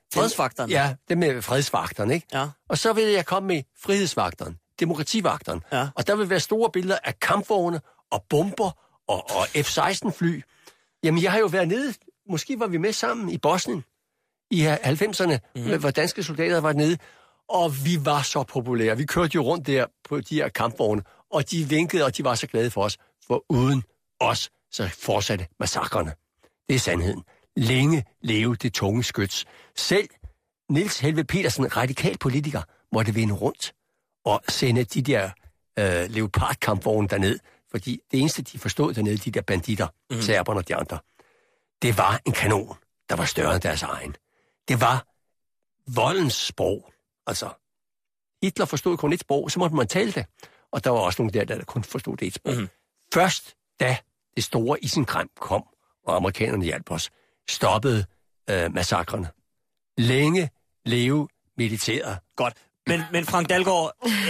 Fredsvagterne? Ja, det med fredsvagterne, ikke? Ja. Og så vil jeg komme med frihedsvagterne, demokrativagterne. Ja. Og der vil være store billeder af kampvogne og bomber og, og F seksten fly. Jamen, jeg har jo været nede, måske var vi med sammen i Bosnien i halvfemserne, mm-hmm. hvor danske soldater var nede, og vi var så populære. Vi kørte jo rundt der på de her kampvogne, og de vinkede, og de var så glade for os, for uden os, så fortsatte massakrene. Det er sandheden. Længe leve det tunge skyts. Selv Niels Helveg Petersen, radikal politiker, måtte vende rundt og sende de der øh, leopardkampvogne derned, fordi det eneste, de forstod dernede, de der banditter, mm. serberne og de andre, det var en kanon, der var større end deres egen. Det var voldens sprog. Altså, Hitler forstod kun et sprog, så måtte man tale det. Og der var også nogle der, der kun forstod det et sprog. Mm. Først da det store isenkram kom, og amerikanerne hjalp os, stoppede øh, massakrene. Længe leve militæret. Godt. Men, men Frank Dalgaard,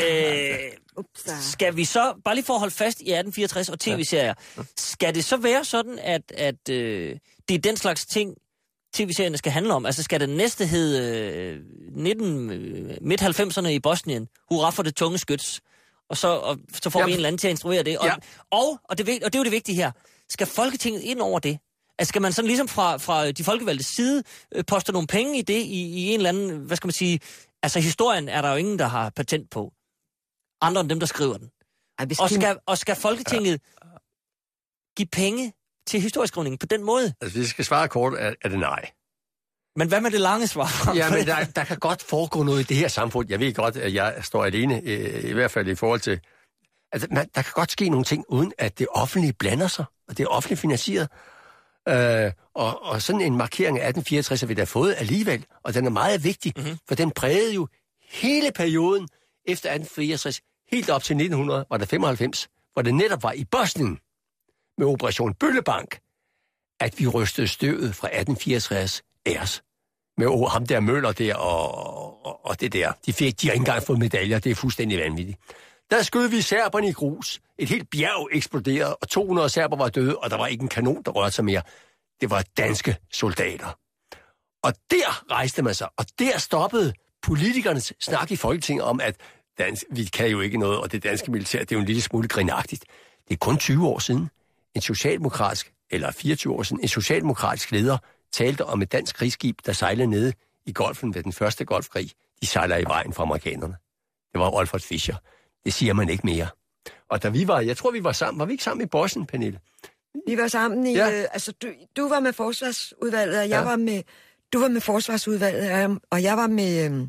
øh, skal vi så, bare lige for at holde fast i atten fireogtres og tv-serier, skal det så være sådan, at, at øh, det er den slags ting, tv-serierne skal handle om? Altså skal det næste hedde øh, nitten, øh, midt halvfemserne i Bosnien, hurra for det tunge skyts, og så, og, så får Jamen. vi en eller anden til at instruere det. Og, ja. og, og, det, og det er jo det vigtige her, skal Folketinget ind over det? Altså skal man sådan ligesom fra, fra de folkevalgte side øh, poste nogle penge i det, i, i en eller anden, hvad skal man sige, altså historien er der jo ingen, der har patent på. Andre end dem, der skriver den. Ej, og, skal, og skal Folketinget ja. give penge til historieskrivningen på den måde? Altså, hvis jeg skal svare kort, er, er det nej. Men hvad med det lange svar? Ja, men der, der kan godt foregå noget i det her samfund. Jeg ved godt, at jeg står alene, øh, i hvert fald i forhold til... Altså, man, der kan godt ske nogle ting, uden at det offentlige blander sig, og det er offentligt finansieret. Øh, og, og sådan en markering af atten fireogtres har vi da fået alligevel, og den er meget vigtig, mm-hmm. for den prægede jo hele perioden efter atten fireogtres, helt op til nitten hundrede, var der femoghalvfems, hvor det netop var i Bosnien med Operation Bøllebank, at vi rystede støvet fra atten fireogtres æres. Med oh, ham der Møller der og, og, og det der. De, fik, de har ikke engang fået medaljer, det er fuldstændig vanvittigt. Der skød vi serberne i grus. Et helt bjerg eksploderede, og to hundrede serber var døde, og der var ikke en kanon, der rørte sig mere. Det var danske soldater. Og der rejste man sig, og der stoppede politikernes snak i Folketinget om, at dans, vi kan jo ikke noget, og det danske militær, det er jo en lille smule grinagtigt. Det er kun tyve år siden, en socialdemokratisk, eller fireogtyve år siden, en socialdemokratisk leder talte om et dansk krigsskib, der sejlede nede i Golfen ved den første Golfkrig. De sejler i vejen fra amerikanerne. Det var Olfert Fischer. Det siger man ikke mere. Og da vi var, jeg tror vi var sammen, var vi ikke sammen i Bosnien, Pernille? Vi var sammen i, ja. øh, altså du, du var med forsvarsudvalget, og jeg ja. var med, du var med forsvarsudvalget, og jeg var med øh,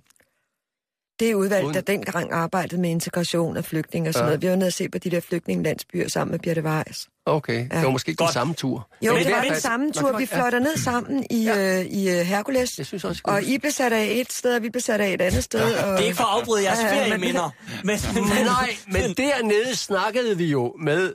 det udvalg, Uden... der dengang arbejdede med integration af flygtninge og sådan ja. noget. Vi var nede og se på de der flygtningelandsbyer sammen med Birte Weiss. Okay, ja. Det var måske ikke den samme tur. Jo, men det var den samme tur. Vi fløjter ned sammen i, ja. øh, i uh, Hercules. Jeg synes også, og I blev sat af et sted, og vi blev sat af et andet sted. Ja. Og... Det er ikke for at afbryde jeres ja, ferieminder. Men, men, nej, men dernede snakkede vi jo med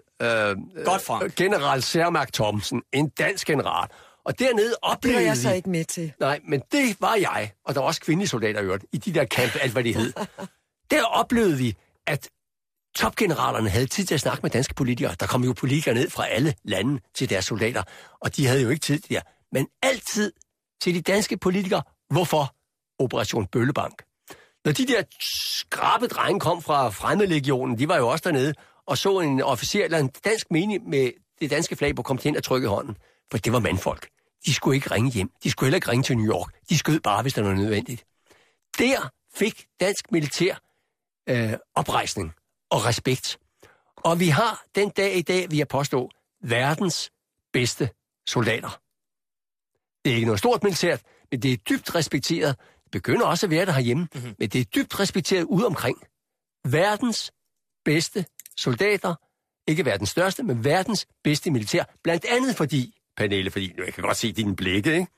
øh, general Sermak Thomsen, en dansk general. Og dernede oplevede det var jeg så vi... ikke med til. Nej, men det var jeg, og der var også kvindelige soldater i øvrigt, i de der kampe, alt hvad det hed. Der oplevede vi, at topgeneralerne havde tid til at snakke med danske politikere. Der kom jo politikere ned fra alle lande til deres soldater, og de havde jo ikke tid til det. Men altid til de danske politikere. Hvorfor? Operation Bøllebank. Når de der skrabe drenge kom fra Fremmedlegionen, de var jo også dernede, og så en officer eller en dansk menig med det danske flag på, kom til ind og trykke hånden. For det var mandfolk. De skulle ikke ringe hjem. De skulle heller ikke ringe til New York. De skød bare, hvis det var nødvendigt. Der fik dansk militær øh, oprejsning og respekt. Og vi har den dag i dag, vi har påstået, verdens bedste soldater. Det er ikke noget stort militært, men det er dybt respekteret. Det begynder også at være der herhjemme, mm-hmm. men det er dybt respekteret ude omkring. Verdens bedste soldater, ikke verdens største, men verdens bedste militær. Blandt andet fordi, Pernille, fordi jeg kan godt se dine blikke, ikke?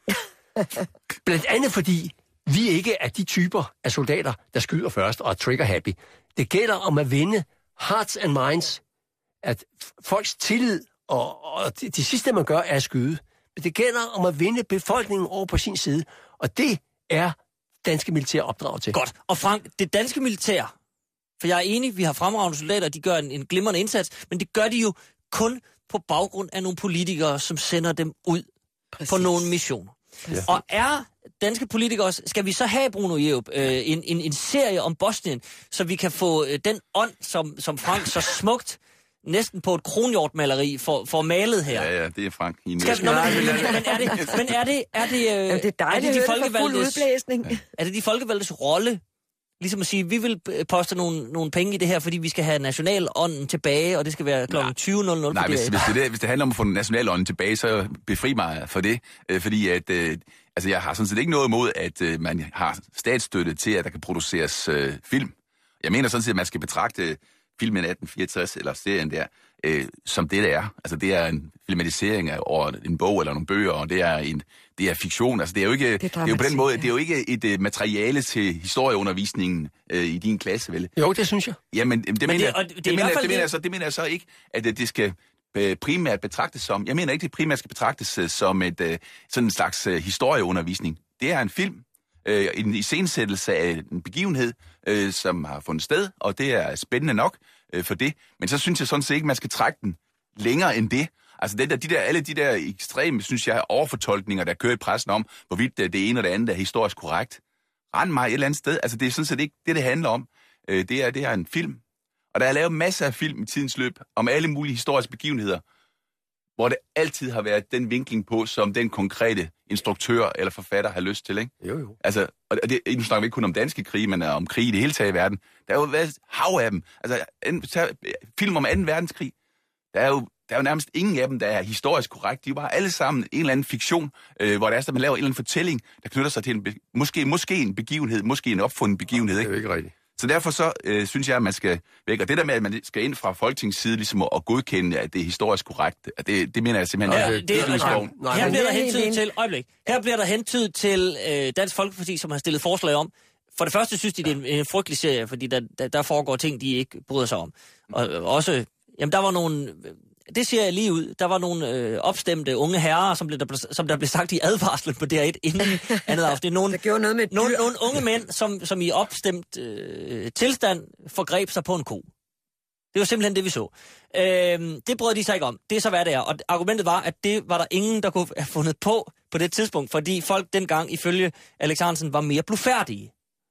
Blandt andet fordi, vi ikke er de typer af soldater, der skyder først og er trigger-happy. Det gælder om at vinde hearts and minds, at folks tillid, og, og det, det sidste, man gør, er at skyde. Men det gælder om at vinde befolkningen over på sin side, og det er danske militær opdrag til. Godt. Og Frank, det danske militær, for jeg er enig, vi har fremragende soldater, de gør en, en glimrende indsats, men det gør de jo kun på baggrund af nogle politikere, som sender dem ud Præcis. På nogle missioner. Ja. Og er danske politikere også, skal vi så have, Bruno Jerup, øh, en, en, en serie om Bosnien, så vi kan få øh, den ånd, som, som Frank så smukt, næsten på et kronhjortmaleri, for, for malet her? Ja, ja, det er Frank. Skal, nå, men, men, men er det, men er det, er det, øh, Jamen, det er dejligt, er det de at høre det for fuld udblæsning. Er det de folkevalgtes rolle? Ligesom at sige, vi vil poste nogle, nogle penge i det her, fordi vi skal have nationalånden tilbage, og det skal være klokken tyve nul nul. Nej, hvis, hvis, det, hvis det handler om at få nationalånden tilbage, så befri mig for det. Øh, fordi at, øh, altså jeg har sådan set ikke noget imod, at øh, man har statsstøtte til, at der kan produceres øh, film. Jeg mener sådan set, at man skal betragte filmen atten fireogtres, eller serien der, øh, som det, der er. Altså det er en filmatisering af over en bog eller nogle bøger, og det er en det er fiktion. Altså det er jo ikke det er, det er jo på den måde, det er jo ikke et uh, materiale til historieundervisningen uh, i din klasse, vel? Jo, det synes jeg. Jamen det, det, Men mener, det, det, det, det, mener, det, det, mener jeg så, det mener jeg så ikke, at uh, det skal uh, primært betragtes som. Jeg mener ikke, det primært skal betragtes uh, som et uh, sådan en slags uh, historieundervisning. Det er en film, uh, en iscenesættelse af en begivenhed, uh, som har fundet sted, og det er spændende nok uh, for det. Men så synes jeg sådan set ikke, man skal trække den længere end det. Altså det der, de der, alle de der ekstreme, synes jeg, overfortolkninger, der kører i pressen om, hvorvidt det ene og det andet er historisk korrekt. Rend mig et eller andet sted. Altså det er sådan set ikke det, det handler om. Det er, det er en film. Og der er lavet masser af film i tidens løb om alle mulige historiske begivenheder, hvor det altid har været den vinkling på, som den konkrete instruktør eller forfatter har lyst til, ikke? Jo, jo. Altså, og det, nu snakker vi ikke kun om danske krige, men om krig i det hele taget i verden. Der er jo været hav af dem. Altså, en, film om anden verdenskrig, der er jo Der er jo nærmest ingen af dem, der er historisk korrekt. De er jo bare alle sammen en eller anden fiktion, øh, hvor der er, at man laver en eller anden fortælling, der knytter sig til en, be- måske, måske en begivenhed, måske en opfundet begivenhed. Ikke? Det er jo ikke rigtigt. Så derfor så øh, synes jeg, at man skal væk. Og det der med, at man skal ind fra Folketingets side ligesom at, at godkende, at det er historisk korrekt, at det, det mener jeg simpelthen ja, ikke. Det, det, det, det, altså, nej, her bliver der helt hentydet enig. til, øjeblik, her bliver der hentydet til øh, Dansk Folkeparti, som har stillet forslag om. For det første synes de, det er en, en frygtelig serie, fordi der, der, der foregår ting, de ikke bryder sig om. Og øh, også, jamen der var nogle... Det siger jeg lige ud. Der var nogle øh, opstemte unge herrer, som, blev der, som der blev sagt i advarslen på D R et inden andet afsnit. Nogle, der gjorde noget med nogle, nogle unge mænd, som, som i opstemt øh, tilstand forgreb sig på en ko. Det var simpelthen det, vi så. Øh, det brød de sig ikke om. Det er så, hvad det er. Og argumentet var, at det var der ingen, der kunne have fundet på på det tidspunkt, fordi folk dengang, ifølge Alex Hansen, var mere blufærdige.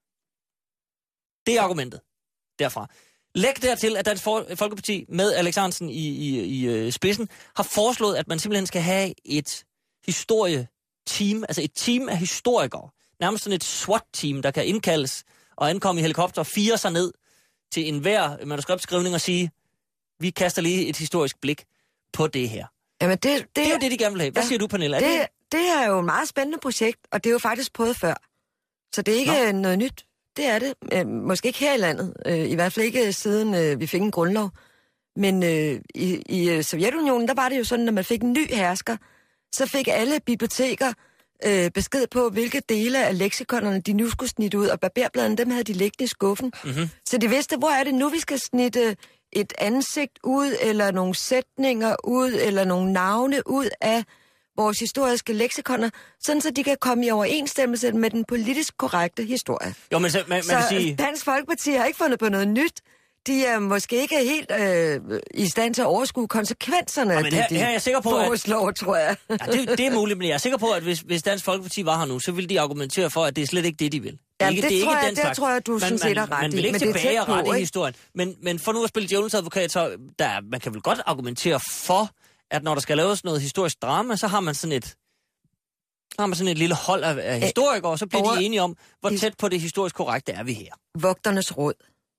Det er argumentet derfra. Læg dertil, at Dansk Folkeparti med Alex Hansen i, i, i spidsen har foreslået, at man simpelthen skal have et historieteam, altså et team af historikere. Nærmest sådan et SWAT-team, der kan indkaldes og ankomme i helikopter og fire sig ned til enhver manuskriptskrivning og sige, vi kaster lige et historisk blik på det her. Jamen det, det, det er jo det, de gerne vil have. Hvad ja, siger du, Pernille? Er det, det... det er jo et meget spændende projekt, og det er jo faktisk prøvet før. Så det er ikke Nå. noget nyt. Det er det. Øh, måske ikke her i landet. Øh, I hvert fald ikke siden øh, vi fik en grundlov. Men øh, i, i Sovjetunionen, der var det jo sådan, når man fik en ny hersker, så fik alle biblioteker øh, besked på, hvilke dele af leksikonerne de nu skulle snitte ud, og barberbladene, dem havde de liggende i skuffen. Mm-hmm. Så de vidste, hvor er det nu, vi skal snitte et ansigt ud, eller nogle sætninger ud, eller nogle navne ud af vores historiske leksikoner, sådan så de kan komme i overensstemmelse med den politisk korrekte historie. Jo, men så, man, man så kan sige... Dansk Folkeparti har ikke fundet på noget nyt. De er måske ikke helt øh, i stand til at overskue konsekvenserne af det, her, de her er jeg sikker på, foreslår, at... tror jeg. Ja, det, det er muligt, men jeg er sikker på, at hvis, hvis Dansk Folkeparti var her nu, så ville de argumentere for, at det er slet ikke det, de vil. Ja, ikke, det, det, er tror ikke jeg, den det slags. tror jeg, du man, synes set er ret man, man vil i. ikke Men tilbage og rette på, i historien. Men, men for nu at spille djævelens advokat, så der, man kan vel godt argumentere for, at når der skal laves noget historisk drama, så har man sådan et... Så har man sådan et lille hold af, af historikere, og så bliver over, de enige om, hvor tæt på det historisk korrekte er vi her. Vogternes råd.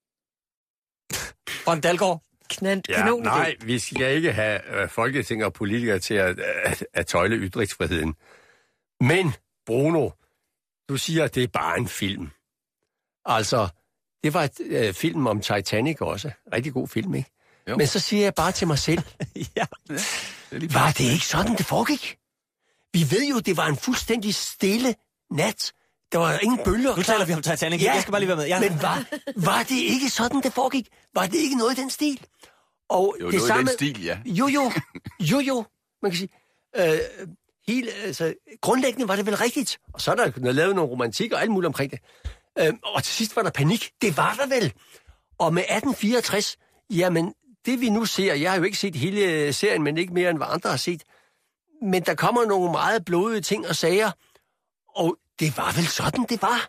Frank Dalgaard. Knan, ja, nej, vi skal ikke have øh, folketing og politikere til at, at, at tøjle ytringsfriheden. Men, Bruno, du siger, at det er bare en film. Altså, det var et øh, film om Titanic også. Rigtig god film, ikke? Jo. Men så siger jeg bare til mig selv, ja. det var det ikke sådan, det foregik? Vi ved jo, det var en fuldstændig stille nat. Der var ingen bølger. Nu taler vi om Titanic. Ja, jeg skal bare lige være med. Ja. Men var, var det ikke sådan, det foregik? Var det ikke noget i den stil? Og jo, det noget samme, i den stil, ja. Jo, jo, jo, jo. Man kan sige, øh, hele, altså, grundlæggende var det vel rigtigt. Og så er der lavet nogle romantik og alt muligt omkring det. Øh, og til sidst var der panik. Det var der vel. Og med atten fireogtres, jamen, det vi nu ser, jeg har jo ikke set hele serien, men ikke mere end hvad andre har set. Men der kommer nogle meget blodige ting og sager, Og det var vel sådan, det var.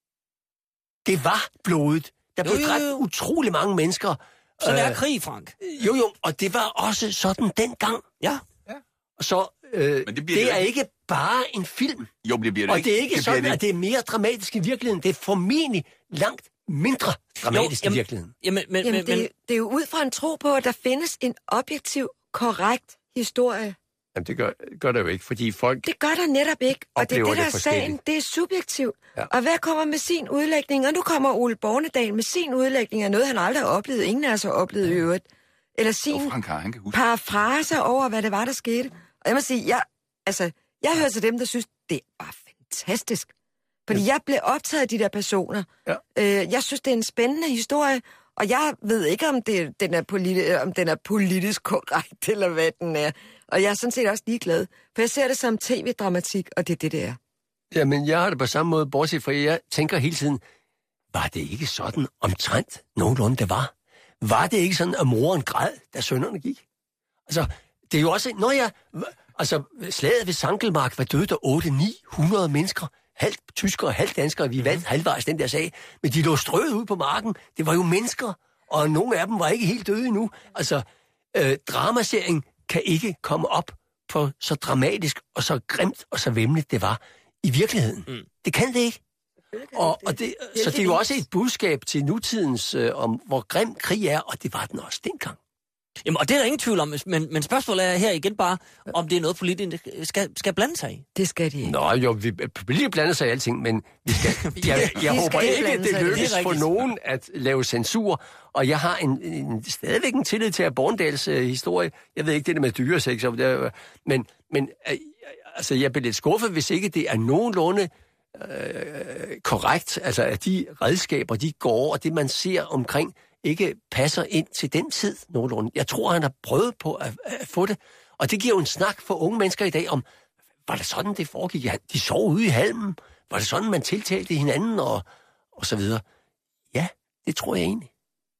Det var blodet. Der blev dræbt utrolig mange mennesker. Sådan er krig, Frank. Jo, jo, og det var også sådan dengang. Ja. Så øh, Men det, det er ikke bare en film. Jo, det bliver det og ikke. det er ikke det sådan, det. at det er mere dramatisk i virkeligheden. Det er formentlig langt mindre dramatisk jo, jamen, i virkeligheden. Jamen, men, Jamen, men, det, det er jo ud fra en tro på, at der findes en objektiv, korrekt historie. Jamen, det gør, gør det jo ikke, fordi folk... Det gør der netop ikke, og det er det, der er det sagen. Det er subjektivt. Ja. Og hvad kommer med sin udlægning? Og nu kommer Ole Bornedal med sin udlægning af noget, han aldrig har oplevet. Ingen af os har oplevet i øvrigt. Eller sin Jo, Frank har, han kan huske. parafraser over, hvad det var, der skete. Og jeg må sige, jeg, altså, jeg hører til dem, der synes, det var fantastisk. Fordi jeg blev optaget af de der personer. Ja. Øh, jeg synes, det er en spændende historie, og jeg ved ikke, om, det, den, er politi- om den er politisk korrekt, eller hvad den er. Og jeg er sådan set også ligeglad, for jeg ser det som tv-dramatik, og det er det, det er. Jamen, jeg har det på samme måde, bortset fra, jeg tænker hele tiden, var det ikke sådan omtrent nogenlunde, det var? Var det ikke sådan, at moren græd, da sønnerne gik? Altså, det er jo også... Når jeg... Altså, slaget ved Sankelmark var døde der otte til ni hundrede mennesker. Halvt tyskere og halvt danskere. Vi vandt halvvejs den der sag. Men de lå strøget ude på marken. Det var jo mennesker, og nogle af dem var ikke helt døde endnu. Altså, øh, dramaserien kan ikke komme op på så dramatisk og så grimt og så vemmeligt det var i virkeligheden. Mm. Det kan det ikke. Og, og det, så det er jo også et budskab til nutidens, øh, om hvor grim krig er, og det var den også dengang. Jamen, og det er der ingen tvivl om, men, men spørgsmålet er her igen bare, om det er noget, politikerne skal, skal blande sig i. Det skal de ikke. Nå jo, vi politikere blander sig i alting, men vi skal, jeg, jeg de håber skal ikke, at det lykkes det for nogen at lave censur, og jeg har en, en, stadigvæk en tillid til at Borndals uh, historie. Jeg ved ikke det der med dyresex, men, men uh, altså, jeg bliver lidt skuffet, hvis ikke det er nogenlunde øh, korrekt, altså at de redskaber, de går, og det man ser omkring, ikke passer ind til den tid nogenlunde. Jeg tror, han har prøvet på at, at få det, og det giver jo en snak for unge mennesker i dag om, var det sådan, det foregik? De sov ude i halmen. Var det sådan, man tiltalte hinanden, og, og så videre? Ja, det tror jeg egentlig.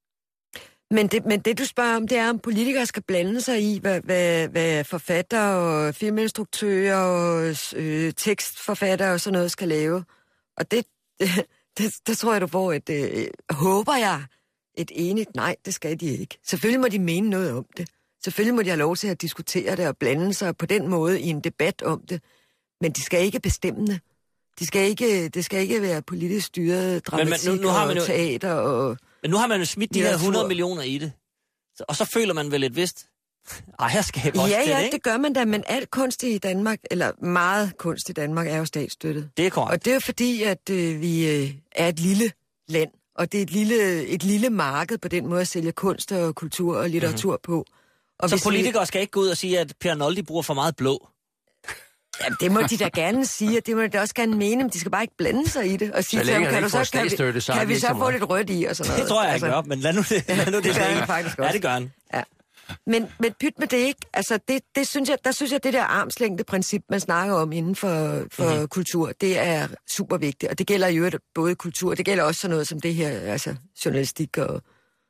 Men det, men det, du spørger om, det er, om politikere skal blande sig i, hvad, hvad, hvad forfattere og filminstruktører og øh, tekstforfattere og sådan noget skal lave. Og det, det, det, det tror jeg, du får et, øh, håber jeg, et enigt nej, det skal de ikke. Selvfølgelig må de mene noget om det. Selvfølgelig må de have lov til at diskutere det og blande sig på den måde i en debat om det. Men de skal ikke bestemme det. De skal ikke, det skal ikke være politisk styret dramatik men, men, nu, nu har man jo, og teater og... Men nu har man jo smidt de her hundrede millioner i det. Og så føler man vel et vist ejerskab også ja, til ja, det, ikke? det gør man da, men alt kunst i Danmark, eller meget kunst i Danmark, er jo statsstøttet. Det er korrekt. Og det er jo fordi, at øh, vi øh, er et lille land, og det er et lille, et lille marked på den måde at sælge kunst og kultur og litteratur mm-hmm. på. Og så politikere vi... skal ikke gå ud og sige, at Per Noldi bruger for meget blå? Jamen, det må de da gerne sige, og det må de da også gerne mene, men de skal bare ikke blande sig i det. Og sige så længe til dem, kan, så, kan, vi, så kan vi så få lidt rødt i og sådan noget. Det tror jeg altså, ikke gør, men lad nu det. Lad nu det, det gør han faktisk også. Ja, det gør han. Ja. Men, men pyt med det ikke. Altså, det, det synes jeg, der synes jeg, det der armslængdeprincip, man snakker om inden for, for mm-hmm. kultur, det er super vigtigt. Og det gælder jo både kultur, det gælder også sådan noget som det her, altså journalistik og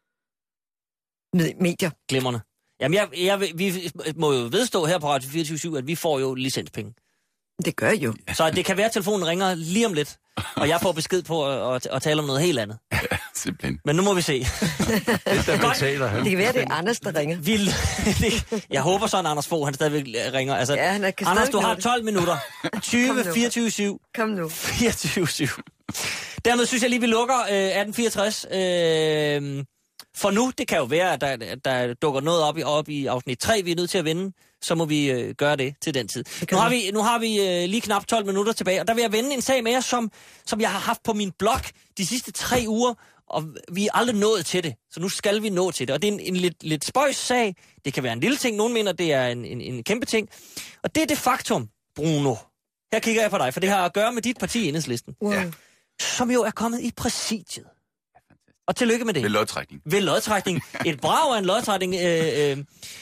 medier. Glimrende. Jamen, jeg, jeg, vi må jo vedstå her på Radio fireogtyve syv, at vi får jo licenspenge. Det gør jo. Så det kan være, at telefonen ringer lige om lidt, og jeg får besked på at, at, at tale om noget helt andet. Ja, simpelthen. Men nu må vi se. det, betaler, det kan være, det er Anders, der ringer. Vi, det, jeg håber så, at Anders Fogh, han stadigvæk ringer. Altså, ja, han er, Anders, du har tolv minutter. tyve fireogtyve syv. Kom nu. fireogtyve syv. Dermed synes jeg lige, vi lukker øh, atten fireogtres. Øh, for nu, det kan jo være, at der, der dukker noget op i, op i afsnit tre, vi er nødt til at vende. Så må vi øh, gøre det til den tid. Nu har vi, nu har vi øh, lige knap tolv minutter tilbage, og der vil jeg vende en sag med jer, som, som jeg har haft på min blog de sidste tre uger, og vi er aldrig nået til det. Så nu skal vi nå til det. Og det er en, en lidt, lidt spøjs sag. Det kan være en lille ting. Nogen mener, det er en, en, en kæmpe ting. Og det er det faktum, Bruno. Her kigger jeg på dig, for det har at gøre med dit parti, Enhedslisten. Wow. Som jo er kommet i præsidiet. Og tillykke med det. Ved lodtrækning. Ved lodtrækning. Et brag af en lodtrækning. Øh, øh,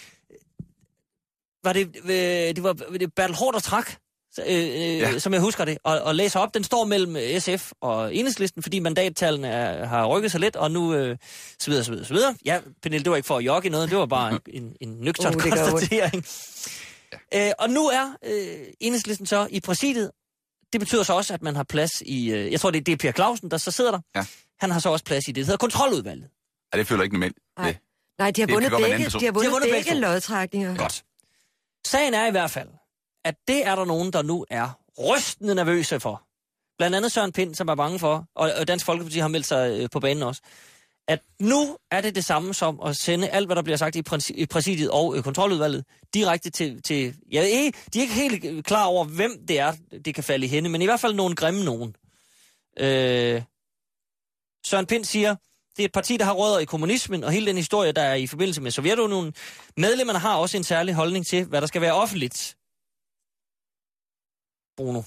var det, øh, det var det Bertel Haarder, der trak, øh, ja. som jeg husker det, og, og læser op. Den står mellem S F og Enhedslisten, fordi mandattallene er, har rykket sig lidt, og nu øh, så videre, så videre, så videre. Ja, Pernille, det var ikke for at jogge noget, det var bare en, en nøgtern uh, konstatering. Ja. Øh, og nu er øh, Enhedslisten så i præsidiet. det betyder så også, at man har plads i... Øh, jeg tror, det er, det er Per Clausen, der så sidder der. Ja. Han har så også plads i det, der hedder kontroludvalget. Ja, det føler jeg ikke normalt. Nej. Det. Nej, de har Det vundet kan godt være en begge, anden person. de har vundet, De har vundet begge begge to. lodtrækninger. Godt. Sagen er i hvert fald, at det er der nogen, der nu er rystende nervøse for. Blandt andet Søren Pind, som er bange for, og, og Dansk Folkeparti har meldt sig øh, på banen også, at nu er det det samme som at sende alt, hvad der bliver sagt i, præ- i præsidiet og øh, kontroludvalget, direkte til... til ja, ikke, de er ikke helt klar over, hvem det er, det kan falde i hende, men i hvert fald nogle grimme nogen. Øh, Søren Pind siger, det er et parti, der har rødder i kommunismen, og hele den historie, der er i forbindelse med Sovjetunionen. Medlemmerne har også en særlig holdning til, hvad der skal være offentligt. Bruno.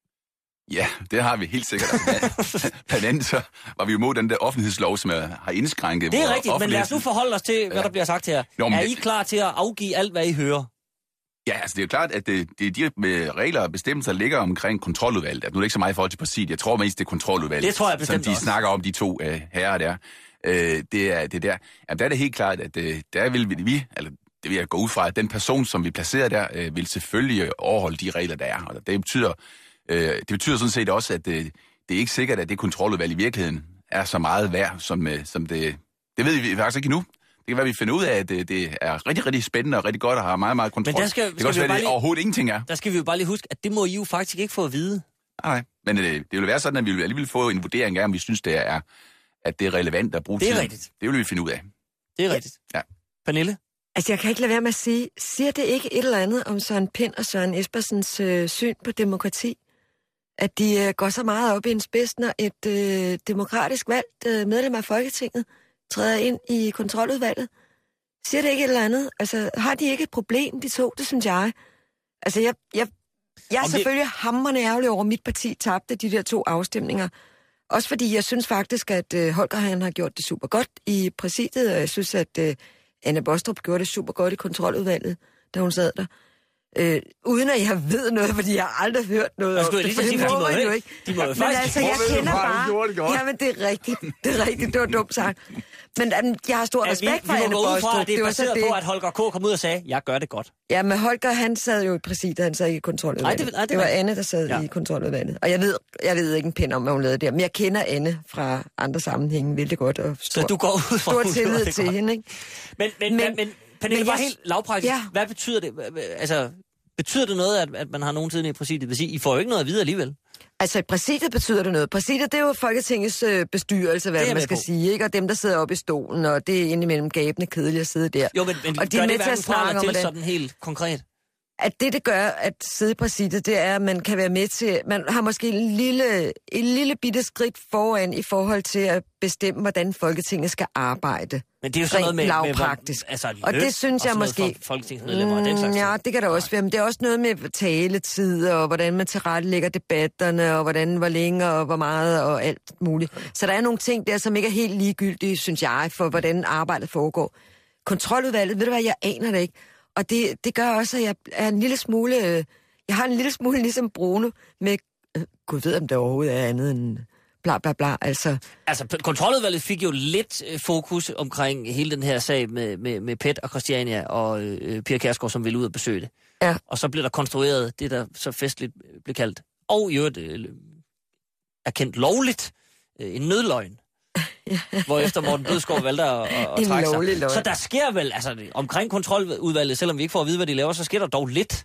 Ja, det har vi helt sikkert. Blandt andet så var vi imod den der offentlighedslov, som har indskrænket... Det er rigtigt, men lad os nu forholde os til, hvad ja. der bliver sagt her. Jo, er I klar til at afgive alt, hvad I hører? Ja, altså det er jo klart, at det, det er de med regler og bestemmelser, der ligger omkring kontroludvalget. Nu er det ikke så meget i forhold til præsidiet. Jeg tror mest, det er kontroludvalget. Det tror jeg bestemt som de også. snakker om, de to uh, herrer der. Uh, det er det der. Jamen, der er det helt klart, at uh, der vil vi, eller det vil jeg gå ud fra, at den person, som vi placerer der, uh, vil selvfølgelig overholde de regler, der er. Og det betyder, uh, det betyder sådan set også, at uh, det er ikke sikkert, at det kontroludvalg i virkeligheden er så meget værd, som, uh, som det... Det ved vi faktisk ikke endnu. Det kan være, vi finder ud af, at det, det er rigtig, rigtig spændende og rigtig godt at have meget, meget kontrol. Men der skal, det kan også være, at det overhovedet ingenting er. Der skal vi jo bare lige huske, at det må I jo faktisk ikke få at vide. Nej, men det, det vil være sådan, at vi vil alligevel få en vurdering af, om vi synes, det er, at det er relevant at bruge Det er tiden. rigtigt. Det vil vi finde ud af. Det er rigtigt. Ja. Pernille? Altså, jeg kan ikke lade være med at sige, siger det ikke et eller andet om Søren Pind og Søren Espersens øh, syn på demokrati? At de øh, går så meget op i en spids, når et øh, demokratisk valgt øh, medlem af Folketinget træder ind i kontroludvalget? Siger det ikke et eller andet? Altså, har de ikke et problem, de to? Det synes jeg. Altså, jeg, jeg, jeg er Om selvfølgelig det... hamrende ærgerlig over, at mit parti tabte de der to afstemninger. Også fordi jeg synes faktisk, at øh, Holger han har gjort det super godt i præsidiet, og jeg synes, at øh, Anne Baastrup gjorde det super godt i kontroludvalget, da hun sad der. Øh, uden at jeg ved noget, fordi jeg har aldrig hørt noget om det, for det må man jo ikke. De må jo Men faktisk... altså, jeg kender bare... Jamen, det er rigtigt. Det er rigtigt. Det var dumt sagt. Men um, jeg har stor respekt for Anne Baastrup. Det er baseret på, at Holger K. kom ud og sagde, jeg gør det godt. Ja, men Holger, han sad jo i præsidiet, han sad i kontroludvalget. Nej, det, nej, det, det var Anne, der sad ja. i kontroludvalget. Og jeg ved, jeg ved ikke en pind om, hvad hun lavede der, men jeg kender Anne fra andre sammenhænge vældig godt. Og stor, så du går ud fra, stor tillid til godt. hende, ikke? Men, men, men, men Pernille, bare jeg, helt lavpraktisk. Ja. Hvad betyder det? Altså, betyder det noget, at, at man har nogensinde i præsidiet? Vil sige, I får jo ikke noget at vide alligevel. Altså, i præsidiet betyder det noget. Præsidiet, det er jo Folketingets øh, bestyrelse, hvad man skal på. sige, ikke? Og dem, der sidder oppe i stolen, og det er indimellem gabende kedeligt at sidde der. Jo, men, men og de gør er med det til at snakke om, til sådan helt konkret? At det, det gør at sidde i præsidiet, det er, at man kan være med til... Man har måske en lille, en lille bitte skridt foran i forhold til at bestemme, hvordan Folketinget skal arbejde. Men det er jo sådan noget med... lavpraktisk. med altså, og det synes jeg måske... Folketingsmedlemmer og den slags. Ja, det kan der også være. Men det er også noget med taletid, og hvordan man tilrettelægger debatterne, og hvordan, hvor længe, og hvor meget, og alt muligt. Så der er nogle ting der, som ikke er helt ligegyldige, synes jeg, for hvordan arbejdet foregår. Kontroludvalget, ved du hvad, jeg aner det ikke. Og det, det gør også, at jeg er en lille smule... Jeg har en lille smule ligesom Bruno med... Øh, Gud ved, om det overhovedet er andet end... Bla, bla, bla, altså... Altså, kontroludvalget fik jo lidt øh, fokus omkring hele den her sag med, med, med Pet og Christiania og øh, Pia Kjærsgaard, som ville ud og besøge det. Ja. Og så blev der konstrueret det, der så festligt blev kaldt, og i øvrigt øh, erkendt lovligt, øh, en nødløgn. Ja. Hvorefter Morten Bødskov valgte at, at, at trække sig. Løgn. Så der sker vel, altså omkring kontroludvalget, selvom vi ikke får at vide, hvad de laver, så sker der dog lidt.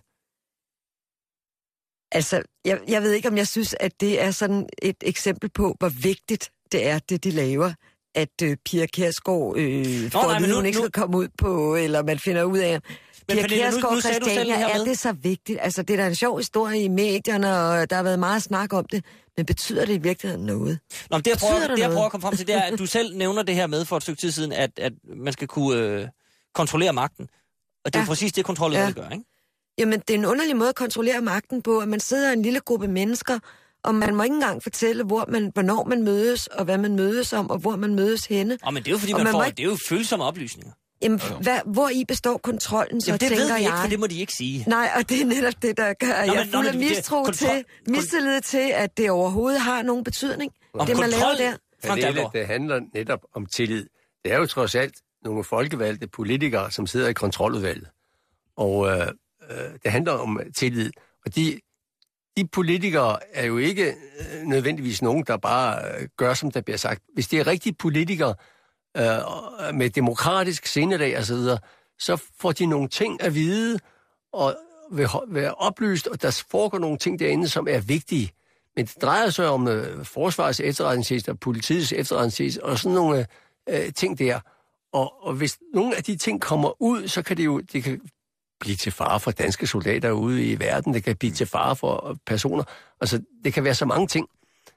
Altså, jeg, jeg ved ikke, om jeg synes, at det er sådan et eksempel på, hvor vigtigt det er, det de laver. At øh, Pia Kjærsgaard øh, får at vide, hun ikke skal komme ud på, eller man finder ud af... Pia Kjærsgaard og Christiania, er det så vigtigt? Altså, det er da en sjov historie i medierne, og der har været meget snak om det. Men betyder det i virkeligheden noget? Nå, men det, jeg prøver, det, det, jeg prøver at komme frem til, det er, at du selv nævner det her med for et stykke tid siden, at, at man skal kunne øh, kontrollere magten. Og det er ja. præcis det, kontroludvalget ja. gør, ikke? Jamen, det er en underlig måde at kontrollere magten på, at man sidder en lille gruppe mennesker, og man må ikke engang fortælle, hvor man, hvornår man mødes, og hvad man mødes om, og hvor man mødes henne. Og men det er jo fordi, man, man får, ikke... det er jo følsomme oplysninger. Jamen, hvad, hvor i består kontrollen, så Jamen, det tænker ved vi jeg... ikke, for det må de ikke sige. Nej, og det er netop det, der gør, at jeg er fuld af mistro kontrol... til, mistillid til, at det overhovedet har nogen betydning. Om det, man kontrol... laver der. Pernille, det handler netop om tillid. Det er jo trods alt nogle folkevalgte politikere, som sidder i kontroludvalget. Og øh, øh, det handler om tillid. Og de, de politikere er jo ikke øh, nødvendigvis nogen, der bare øh, gør, som der bliver sagt. Hvis det er rigtige politikere øh, med demokratisk sindedag og så videre, så får de nogle ting at vide og vil være oplyst, og der foregår nogle ting derinde, som er vigtige. Men det drejer sig om øh, forsvarets efterretningstjeneste og politiets efterretningstjeneste og sådan nogle øh, ting der. Og, og hvis nogle af de ting kommer ud, så kan det jo det kan blive til fare for danske soldater ude i verden. Det kan blive til fare for personer. Altså, det kan være så mange ting.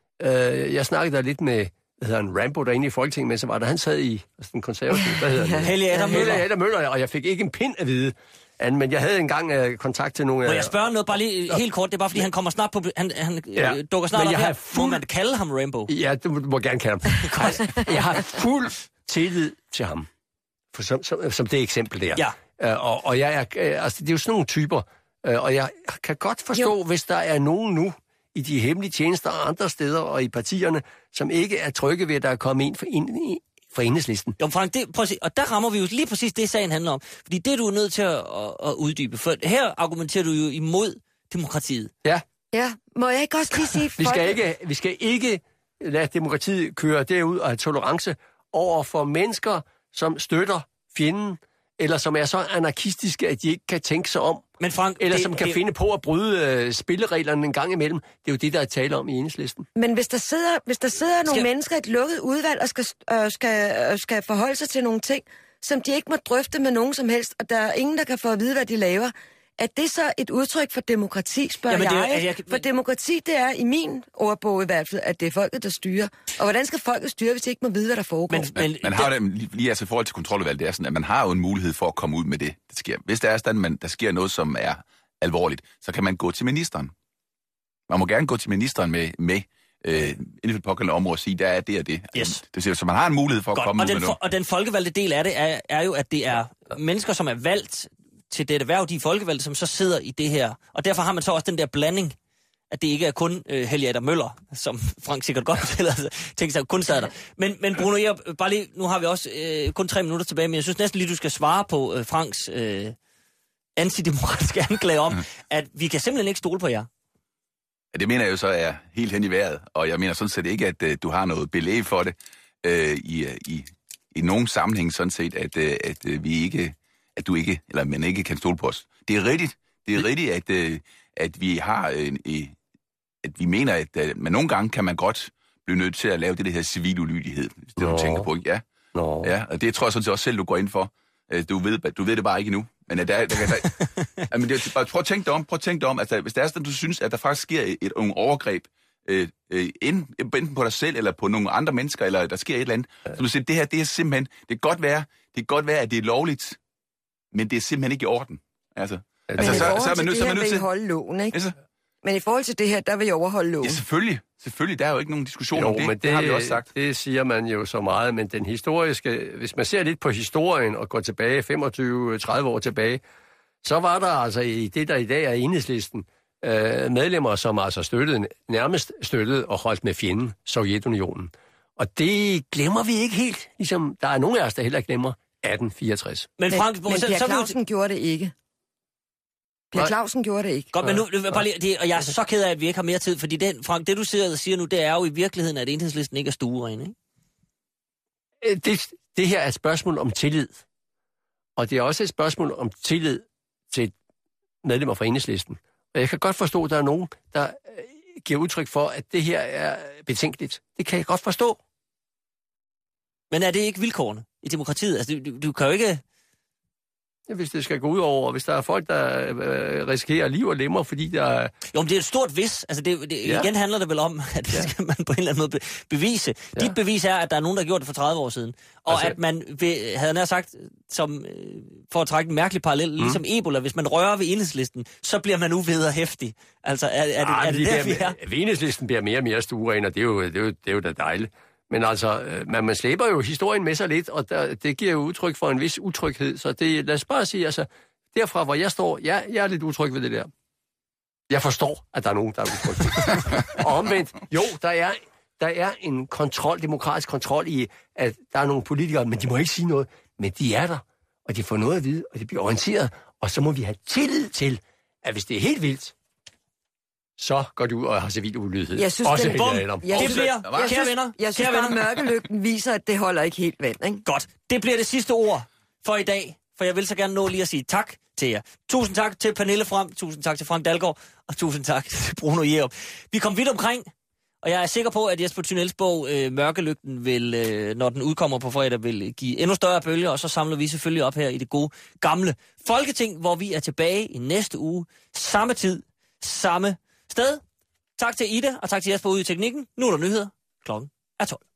Øh, jeg snakkede der lidt med, hvad hedder en Rambo derinde i Folketinget, men så var der, han sad i altså, den konservative, hvad hedder han? Helge Adam Møller. Helge Adam Møller, og jeg fik ikke en pind at vide. Men jeg havde engang uh, kontakt til nogle... Må jeg spørge noget bare lige helt kort? Det er bare, fordi han kommer snart på... Han, han ja. øh, dukker snart op her. Fuld... Må man kalde ham Rambo? Ja, du må gerne kalde ham. Jeg har fuld tillid til ham. For som, som, som det eksempel der. Ja. Uh, og, og jeg er... Uh, altså, det er jo sådan nogle typer. Uh, og jeg kan godt forstå, jo. Hvis der er nogen nu i de hemmelige tjenester og andre steder og i partierne, som ikke er trygge ved, at der er kommet ind for, ind, for Enhedslisten. Jo, Frank, det, prøv at se, og der rammer vi jo lige præcis det, sagen handler om. Fordi det er du nødt til at, at, at uddybe. For her argumenterer du jo imod demokratiet. Ja. Ja, må jeg ikke også lige sige... vi, skal ikke, vi skal ikke lade demokratiet køre derud og have tolerance over for mennesker, som støtter fjenden, eller som er så anarkistiske, at de ikke kan tænke sig om. Men Frank, eller det, som kan det... finde på at bryde øh, spillereglerne en gang imellem. Det er jo det, der er tale om i Enhedslisten. Men hvis der sidder, hvis der sidder nogle skal... mennesker i et lukket udvalg og skal, øh, skal, øh, skal forholde sig til nogle ting, som de ikke må drøfte med nogen som helst, og der er ingen, der kan få at vide, hvad de laver, er det så et udtryk for demokrati, spørger Jamen, jeg? Det er, jeg? For demokrati, det er i min ordbog i hvert fald, at det er folket, der styrer. Og hvordan skal folket styre, hvis de ikke må vide, hvad der foregår? Men, men, man har jo det, lige altså i forhold til kontroludvalg, det er sådan, at man har jo en mulighed for at komme ud med det, der sker. Hvis der er sådan, man, der sker noget, som er alvorligt, så kan man gå til ministeren. Man må gerne gå til ministeren med, med øh, inden for det pågældende område og sige, der er det og det. Yes. Det siger, så man har en mulighed for at Godt. komme og ud den med for, noget. Og den folkevalgte del af det er, er jo, at det er mennesker, som er valgt til det erhverv, de folkevalgte, som så sidder i det her. Og derfor har man så også den der blanding, at det ikke er kun øh, Helge Adam Møller, som Frank sikkert godt eller, tænker sig, kun sad der. Men, men Bruno, jeg, bare lige, nu har vi også øh, kun tre minutter tilbage, men jeg synes næsten lige, du skal svare på øh, Franks øh, antidemokratiske anklage om, at vi kan simpelthen ikke stole på jer. Ja, det mener jeg jo så er helt hen i vejret, og jeg mener sådan set ikke, at øh, du har noget belæg for det øh, i, i, i nogen sammenhæng sådan set, at, øh, at øh, vi ikke... at du ikke, eller man ikke kan stole på os. Det er rigtigt, det er rigtigt, at, øh, at vi har en, øh, at vi mener, at øh, man nogle gange kan man godt blive nødt til at lave det, der hedder civil ulydighed, hvis det Nå. du tænker på, ikke? Ja. Nå. Ja, og det tror jeg sådan set også selv, du går ind for. Du ved, du ved det bare ikke endnu. Men der, der, der, der, jamen, det, bare, prøv at tænke dig om, prøv at tænke dig om, altså, hvis der er sådan, du synes, at der faktisk sker et, et overgreb, øh, øh, enten på dig selv, eller på nogle andre mennesker, eller der sker et eller andet, ja. Så du siger, det her, det er simpelthen, det kan godt være, det kan godt være, at det er lovligt, men det er simpelthen ikke i orden. Altså, men altså i så, forhold så er man nødt til det her til... vil I holde loven, ikke? Altså, men i forhold til det her, der vil I overholde loven. ja, selvfølgelig. Selvfølgelig, der er jo ikke nogen diskussion jo, om det. Men det, det har vi også sagt. Det siger man jo så meget, men den historiske... Hvis man ser lidt på historien og går tilbage femogtyve til tredive år tilbage, så var der altså i det, der i dag er Enhedslisten, øh, medlemmer, som altså støttede, nærmest støttede og holdt med fjenden, Sovjetunionen. Og det glemmer vi ikke helt. Ligesom der er nogle af os, der heller glemmer atten fireogtres. Men, Frank, men, men så, Per så, Clausen gjorde det ikke. Per Clausen gjorde det ikke. Godt, men nu, bare lige, det, og jeg er så ked af, at vi ikke har mere tid, fordi den, Frank, det du siger, siger nu, det er jo i virkeligheden, at Enhedslisten ikke er stueren, ikke? Det, det her er et spørgsmål om tillid. Og det er også et spørgsmål om tillid til medlemmer fra Enhedslisten. Og jeg kan godt forstå, at der er nogen, der giver udtryk for, at det her er betænkeligt. Det kan jeg godt forstå. Men er det ikke vilkårene i demokratiet? Altså, du, du, du kan jo ikke... Ja, hvis det skal gå ud over, hvis der er folk, der øh, risikerer liv og lemmer, fordi der er... Jo, men det er et stort vis. Altså, det, det, ja. igen handler det vel om, at det ja. skal man på en eller anden måde bevise. Ja. Dit bevis er, at der er nogen, der har gjort det for tredive år siden. Og altså... at man, vil, havde nær sagt, som, for at trække en mærkelig parallel, mm. ligesom Ebola, hvis man rører ved Enhedslisten, så bliver man uvederhæftig. Altså, er, er, Arh, er det, er det de der, vi er? Enhedslisten bliver mere og mere stueren, og det er jo, det er jo, det er jo da dejligt. Men altså, man, man slæber jo historien med sig lidt, og der, det giver jo udtryk for en vis utryghed. Så det, lad os bare sige, altså, derfra hvor jeg står, ja, jeg er lidt utryg ved det der. Jeg forstår, at der er nogen, der er utryg ved det. Og omvendt, jo, der er, der er en kontrol, demokratisk kontrol i, at der er nogle politikere, men de må ikke sige noget, men de er der, og de får noget at vide, og de bliver orienteret, og så må vi have tillid til, at hvis det er helt vildt, så går du ud og har civil ulydighed. Jeg synes, også det, bum, jeg, det synes, bliver, jeg, kære synes, venner, jeg synes kære bare, venner. mørkelygten viser, at det holder ikke helt vand, ikke? Godt. Det bliver det sidste ord for i dag, for jeg vil så gerne nå lige at sige tak til jer. Tusind tak til Pernille Frahm, tusind tak til Frank Dalgaard, og tusind tak til Bruno Jerup. Vi kom vidt omkring, og jeg er sikker på, at Jesper Thunels bog, øh, Mørkelygten, vil, øh, når den udkommer på fredag, vil give endnu større bølger, og så samler vi selvfølgelig op her i det gode gamle Folketing, hvor vi er tilbage i næste uge, samme tid, samme sted. Tak til Ida, og tak til Jesper ude i teknikken. Nu er der nyheder. Klokken er tolv.